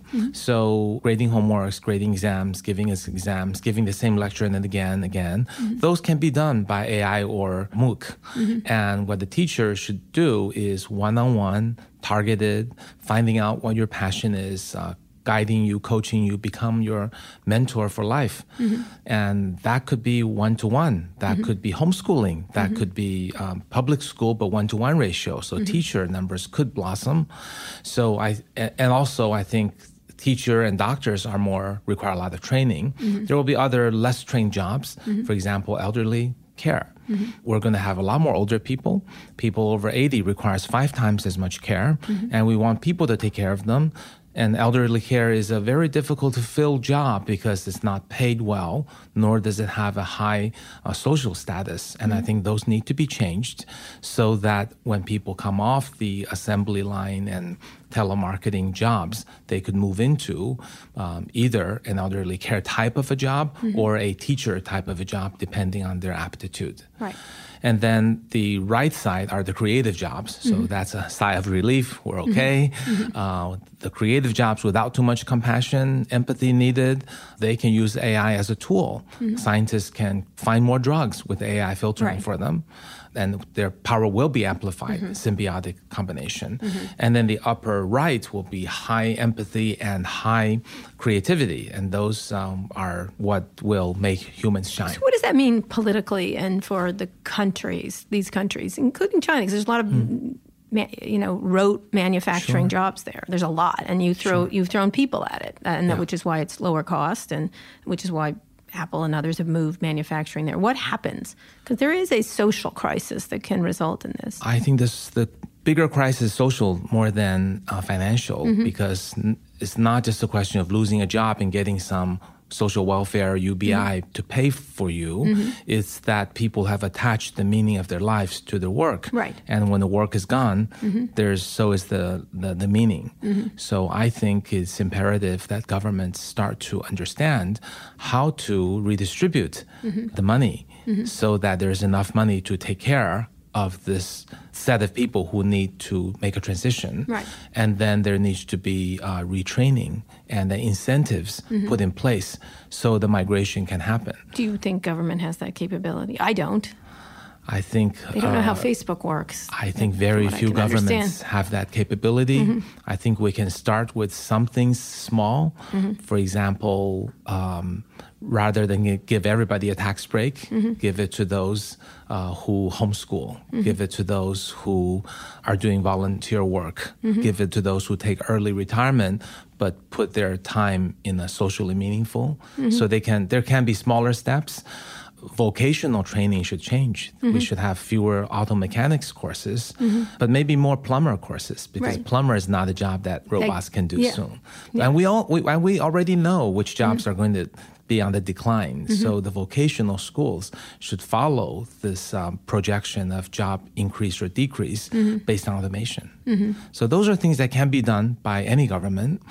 Speaker 4: So grading homeworks, grading exams, giving us exams, giving the same lecture and then again, again. Those can be done by A I or MOOC. And what the teacher should do is one-on-one, targeted, finding out what your passion is, uh, guiding you, coaching you, become your mentor for life. And that could be one-to-one. That could be homeschooling. That could be um, public school, but one-to-one ratio. So teacher numbers could blossom. So I, and also I think teacher and doctors are more, require a lot of training. Mm-hmm. There will be other less trained jobs, mm-hmm. for example, elderly care. Mm-hmm. We're going to have a lot more older people. People over eighty requires five times as much care, mm-hmm. and we want people to take care of them. And elderly care is a very difficult to fill job because it's not paid well, nor does it have a high uh, social status. And mm-hmm. I think those need to be changed so that when people come off the assembly line and telemarketing jobs, they could move into um, either an elderly care type of a job mm-hmm. or a teacher type of a job, depending on their aptitude.
Speaker 3: Right.
Speaker 4: And then the right side are the creative jobs. So mm-hmm. that's a sigh of relief. We're okay. Mm-hmm. Uh, the creative jobs without too much compassion, empathy needed, they can use A I as a tool. Mm-hmm. Scientists can find more drugs with A I filtering
Speaker 3: right.
Speaker 4: for them. And their power will be amplified, mm-hmm. symbiotic combination. Mm-hmm. And then the upper right will be high empathy and high creativity. And those um, are what will make humans shine.
Speaker 3: So what does that mean politically and for the countries, these countries, including China? Because there's a lot of, mm. ma- you know, rote manufacturing
Speaker 4: sure.
Speaker 3: jobs there. There's a lot. And you throw,
Speaker 4: sure.
Speaker 3: you've thrown people at it, and
Speaker 4: yeah.
Speaker 3: that, which is why it's lower cost and which is why Apple and others have moved manufacturing there. What happens? Because there is a social crisis that can result in this.
Speaker 4: I think this the bigger crisis is social more than uh, financial mm-hmm. because n- it's not just a question of losing a job and getting some social welfare, U B I, mm-hmm. to pay for you. Mm-hmm. It's that people have attached the meaning of their lives to their work.
Speaker 3: Right.
Speaker 4: And when the work is gone,
Speaker 3: mm-hmm. there's
Speaker 4: so is the, the, the meaning. Mm-hmm. So I think it's imperative that governments start to understand how to redistribute mm-hmm. the money mm-hmm. so that there's enough money to take care of this set of people who need to make a transition.
Speaker 3: Right.
Speaker 4: And then there needs to be uh, retraining and the incentives mm-hmm. put in place so the migration can happen.
Speaker 3: Do you think government has that capability? I don't.
Speaker 4: I think...
Speaker 3: They don't know
Speaker 4: uh,
Speaker 3: how Facebook works.
Speaker 4: I think very few governments
Speaker 3: understand.
Speaker 4: have that capability. Mm-hmm. I think we can start with something small. Mm-hmm. For example, um, rather than give everybody a tax break, mm-hmm. give it to those uh, who homeschool, mm-hmm. give it to those who are doing volunteer work, mm-hmm. give it to those who take early retirement, but put their time in a socially meaningful. Mm-hmm. So they can. There can be smaller steps. Vocational training should change. Mm-hmm. We should have fewer auto mechanics courses, mm-hmm. but maybe more plumber courses, because
Speaker 3: right.
Speaker 4: plumber is not a job that robots
Speaker 3: they,
Speaker 4: can do
Speaker 3: yeah.
Speaker 4: soon.
Speaker 3: Yeah.
Speaker 4: And we all we, and we already know which jobs
Speaker 3: mm-hmm.
Speaker 4: are going to be on the decline. Mm-hmm. So the vocational schools should follow this um, projection of job increase or decrease mm-hmm. based on automation. Mm-hmm. So those are things that can be done by any government.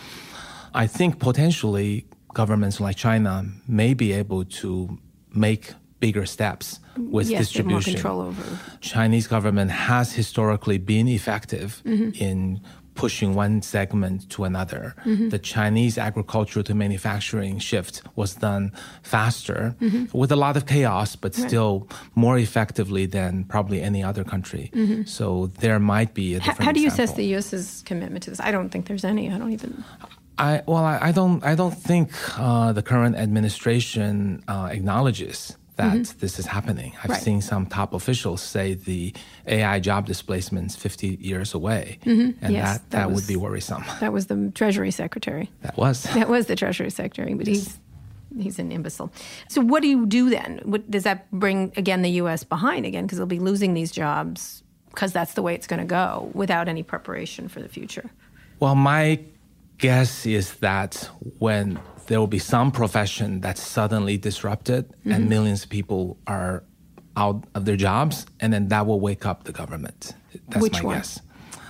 Speaker 4: I think potentially governments like China may be able to make bigger steps with
Speaker 3: yes,
Speaker 4: distribution.
Speaker 3: Yes, more control over.
Speaker 4: Chinese government has historically been effective mm-hmm. in pushing one segment to another. Mm-hmm. The Chinese agriculture to manufacturing shift was done faster mm-hmm. with a lot of chaos, but right. still more effectively than probably any other country. Mm-hmm. So there might be a different
Speaker 3: How, how do you
Speaker 4: example.
Speaker 3: assess the U S's commitment to this? I don't think there's any. I don't even...
Speaker 4: I, well, I, I don't. I don't think uh, the current administration uh, acknowledges that mm-hmm. this is happening. I've
Speaker 3: right.
Speaker 4: seen some top officials say the A I job displacement's fifty years away,
Speaker 3: mm-hmm.
Speaker 4: and
Speaker 3: yes,
Speaker 4: that,
Speaker 3: that,
Speaker 4: that
Speaker 3: was,
Speaker 4: would be worrisome.
Speaker 3: That was the Treasury Secretary.
Speaker 4: That was.
Speaker 3: That was the Treasury Secretary, but
Speaker 4: yes.
Speaker 3: he's he's an imbecile. So what do you do then? What, does that bring, again, the U S behind again? Because they'll be losing these jobs because that's the way it's going to go without any preparation for the future.
Speaker 4: Well, my guess is that when there will be some profession that's suddenly disrupted mm-hmm. and millions of people are out of their jobs, and then that will wake up the government. That's
Speaker 3: Which
Speaker 4: my
Speaker 3: one?
Speaker 4: guess.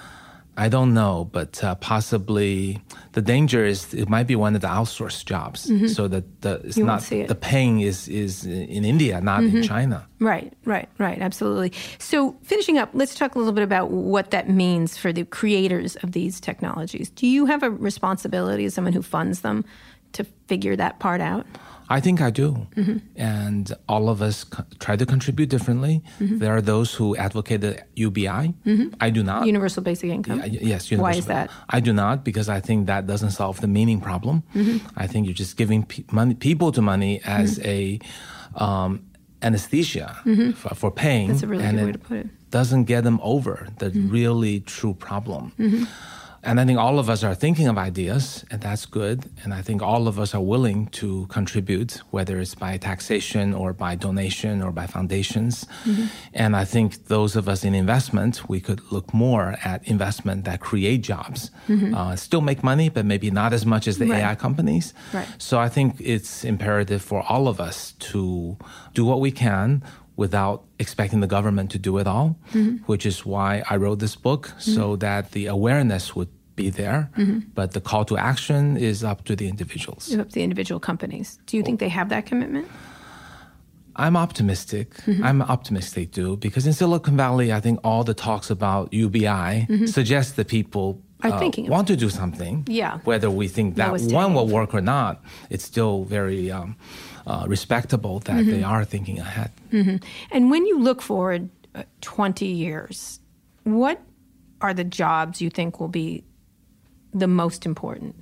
Speaker 4: I don't know, but uh, possibly the danger is it might be one of the outsourced jobs. Mm-hmm. So that the it's
Speaker 3: you
Speaker 4: not
Speaker 3: won't see it.
Speaker 4: The paying is is in India, not
Speaker 3: mm-hmm.
Speaker 4: in China.
Speaker 3: Right, right, right, absolutely. So finishing up, let's talk a little bit about what that means for the creators of these technologies. Do you have a responsibility as someone who funds them to figure that part out?
Speaker 4: I think I do. Mm-hmm. And all of us co- try to contribute differently. Mm-hmm. There are those who advocate the U B I. Mm-hmm. I do not.
Speaker 3: Universal basic income?
Speaker 4: Yeah, yes. Universal.
Speaker 3: Why is that?
Speaker 4: I do not, because I think that doesn't solve the meaning problem. Mm-hmm. I think you're just giving pe- money, people to money as mm-hmm. a um, anesthesia mm-hmm. for, for pain.
Speaker 3: That's a really
Speaker 4: and
Speaker 3: good way
Speaker 4: it
Speaker 3: to put it.
Speaker 4: Doesn't get them over the mm-hmm. really true problem. Mm-hmm. And I think all of us are thinking of ideas, and that's good. And I think all of us are willing to contribute, whether it's by taxation or by donation or by foundations. Mm-hmm. And I think those of us in investment, we could look more at investment that create jobs. Mm-hmm. Uh, still make money, but maybe not as much as the right. A I companies.
Speaker 3: Right.
Speaker 4: So I think it's imperative for all of us to do what we can without expecting the government to do it all, mm-hmm. which is why I wrote this book, mm-hmm. so that the awareness would be there, mm-hmm. but the call to action is up to the individuals.
Speaker 3: It's up to the individual companies. Do you think they have that commitment?
Speaker 4: I'm optimistic. Mm-hmm. I'm optimistic too, because in Silicon Valley, I think all the talks about U B I mm-hmm. suggest that people
Speaker 3: are uh, thinking
Speaker 4: want to do something.
Speaker 3: Yeah.
Speaker 4: Whether we think that one will work or not, it's still very um, uh, respectable that mm-hmm. they are thinking ahead.
Speaker 3: Mm-hmm. And when you look forward uh, twenty years, what are the jobs you think will be the most important?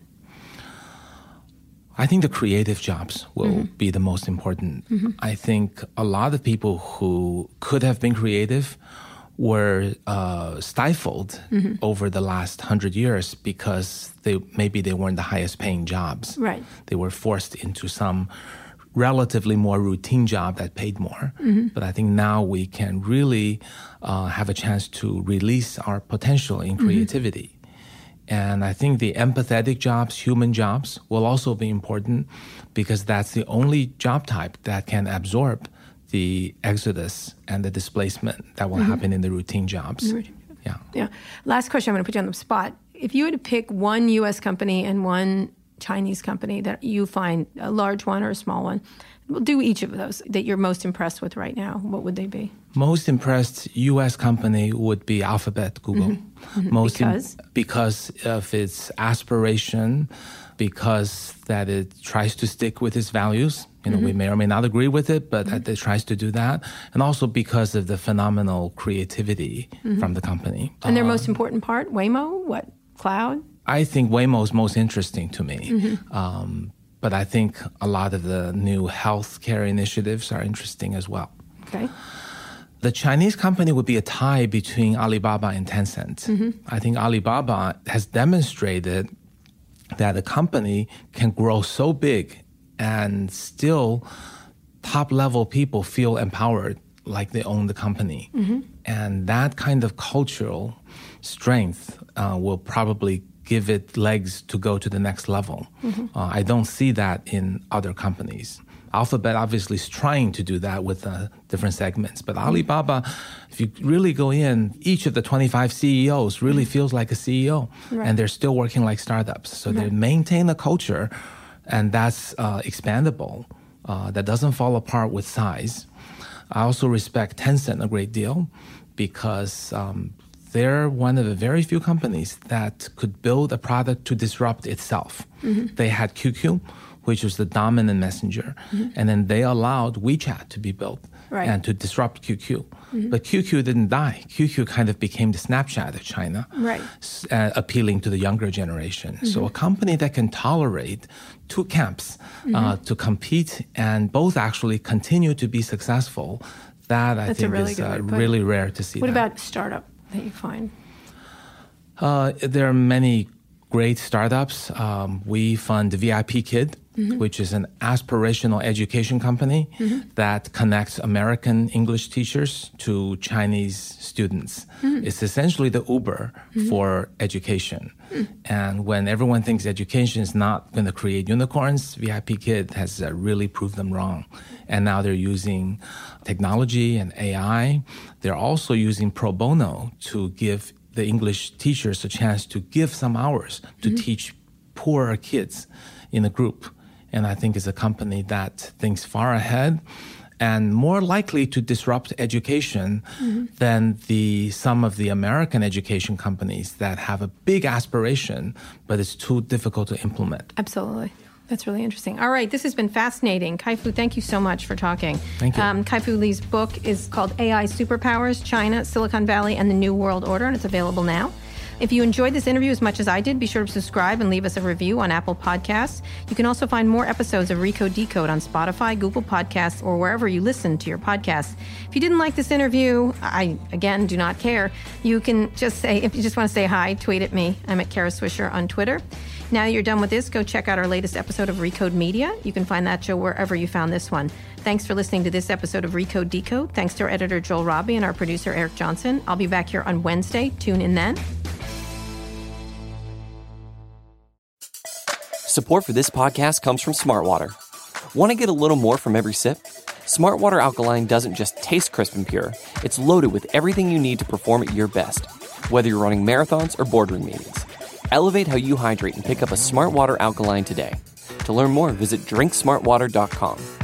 Speaker 4: I think the creative jobs will mm-hmm. be the most important. Mm-hmm. I think a lot of people who could have been creative were uh, stifled mm-hmm. over the last hundred years because they maybe they weren't the highest paying jobs.
Speaker 3: Right.
Speaker 4: They were forced into some relatively more routine job that paid more. Mm-hmm. But I think now we can really uh, have a chance to release our potential in creativity. Mm-hmm. And I think the empathetic jobs, human jobs, will also be important because that's the only job type that can absorb the exodus and the displacement that will mm-hmm. happen in the routine jobs.
Speaker 3: Routine.
Speaker 4: Yeah.
Speaker 3: Yeah. Last question, I'm going to put you on the spot. If you had to pick one U S company and one Chinese company that you find, a large one or a small one, we'll do each of those, that you're most impressed with right now, what would they be?
Speaker 4: Most impressed U S company would be Alphabet, Google.
Speaker 3: Mm-hmm. Mm-hmm.
Speaker 4: Most
Speaker 3: because?
Speaker 4: Im- because of its aspiration, because that it tries to stick with its values. You know, mm-hmm. we may or may not agree with it, but mm-hmm. it tries to do that. And also because of the phenomenal creativity mm-hmm. from the company.
Speaker 3: And their uh, most important part, Waymo, what, cloud?
Speaker 4: I think Waymo is most interesting to me.
Speaker 3: Mm-hmm.
Speaker 4: Um, but I think a lot of the new healthcare initiatives are interesting as well.
Speaker 3: Okay.
Speaker 4: The Chinese company would be a tie between Alibaba and Tencent. Mm-hmm. I think Alibaba has demonstrated that a company can grow so big and still top-level people feel empowered like they own the company. Mm-hmm. And that kind of cultural strength uh, will probably give it legs to go to the next level. Mm-hmm. Uh, I don't see that in other companies. Alphabet obviously is trying to do that with uh, different segments. But Alibaba, if you really go in, each of the twenty-five C E Os really mm-hmm. feels like a C E O. Right. And they're still working like startups. So right. they maintain a culture, and that's uh, expandable. Uh, that doesn't fall apart with size. I also respect Tencent a great deal because um, they're one of the very few companies that could build a product to disrupt itself. Mm-hmm. They had Q Q, which was the dominant messenger. Mm-hmm. And then they allowed WeChat to be built right. and to disrupt Q Q. Mm-hmm. But Q Q didn't die. Q Q kind of became the Snapchat of China,
Speaker 3: right.
Speaker 4: uh, appealing to the younger generation. Mm-hmm. So a company that can tolerate two camps mm-hmm. uh, to compete and both actually continue to be successful, that I
Speaker 3: That's
Speaker 4: think
Speaker 3: really
Speaker 4: is uh,
Speaker 3: good,
Speaker 4: really rare to see.
Speaker 3: What
Speaker 4: that.
Speaker 3: about startup that you find?
Speaker 4: Uh, there are many great startups. Um, we fund V I P Kid, mm-hmm. which is an aspirational education company mm-hmm. that connects American English teachers to Chinese students. Mm-hmm. It's essentially the Uber mm-hmm. for education. Mm-hmm. And when everyone thinks education is not going to create unicorns, V I P Kid has uh, really proved them wrong. And now they're using technology and A I. They're also using pro bono to give the English teachers a chance to give some hours to mm-hmm. teach poorer kids in a group. And I think it's a company that thinks far ahead and more likely to disrupt education mm-hmm. than the some of the American education companies that have a big aspiration, but it's too difficult to implement.
Speaker 3: Absolutely. That's really interesting. All right, this has been fascinating. Kai-Fu, thank you so much for talking.
Speaker 4: Thank you.
Speaker 3: Um, Kai-Fu Lee's book is called A I Superpowers, China, Silicon Valley, and the New World Order, and it's available now. If you enjoyed this interview as much as I did, be sure to subscribe and leave us a review on Apple Podcasts. You can also find more episodes of Recode Decode on Spotify, Google Podcasts, or wherever you listen to your podcasts. If you didn't like this interview, I, again, do not care. You can just say, if you just want to say hi, tweet at me. I'm at Kara Swisher on Twitter. Now you're done with this, go check out our latest episode of Recode Media. You can find that show wherever you found this one. Thanks for listening to this episode of Recode Decode. Thanks to our editor, Joel Robbie, and our producer, Eric Johnson. I'll be back here on Wednesday. Tune in then.
Speaker 5: Support for this podcast comes from Smartwater. Want to get a little more from every sip? Smartwater Alkaline doesn't just taste crisp and pure. It's loaded with everything you need to perform at your best, whether you're running marathons or boardroom meetings. Elevate how you hydrate and pick up a Smartwater Alkaline today. To learn more, visit drink smart water dot com.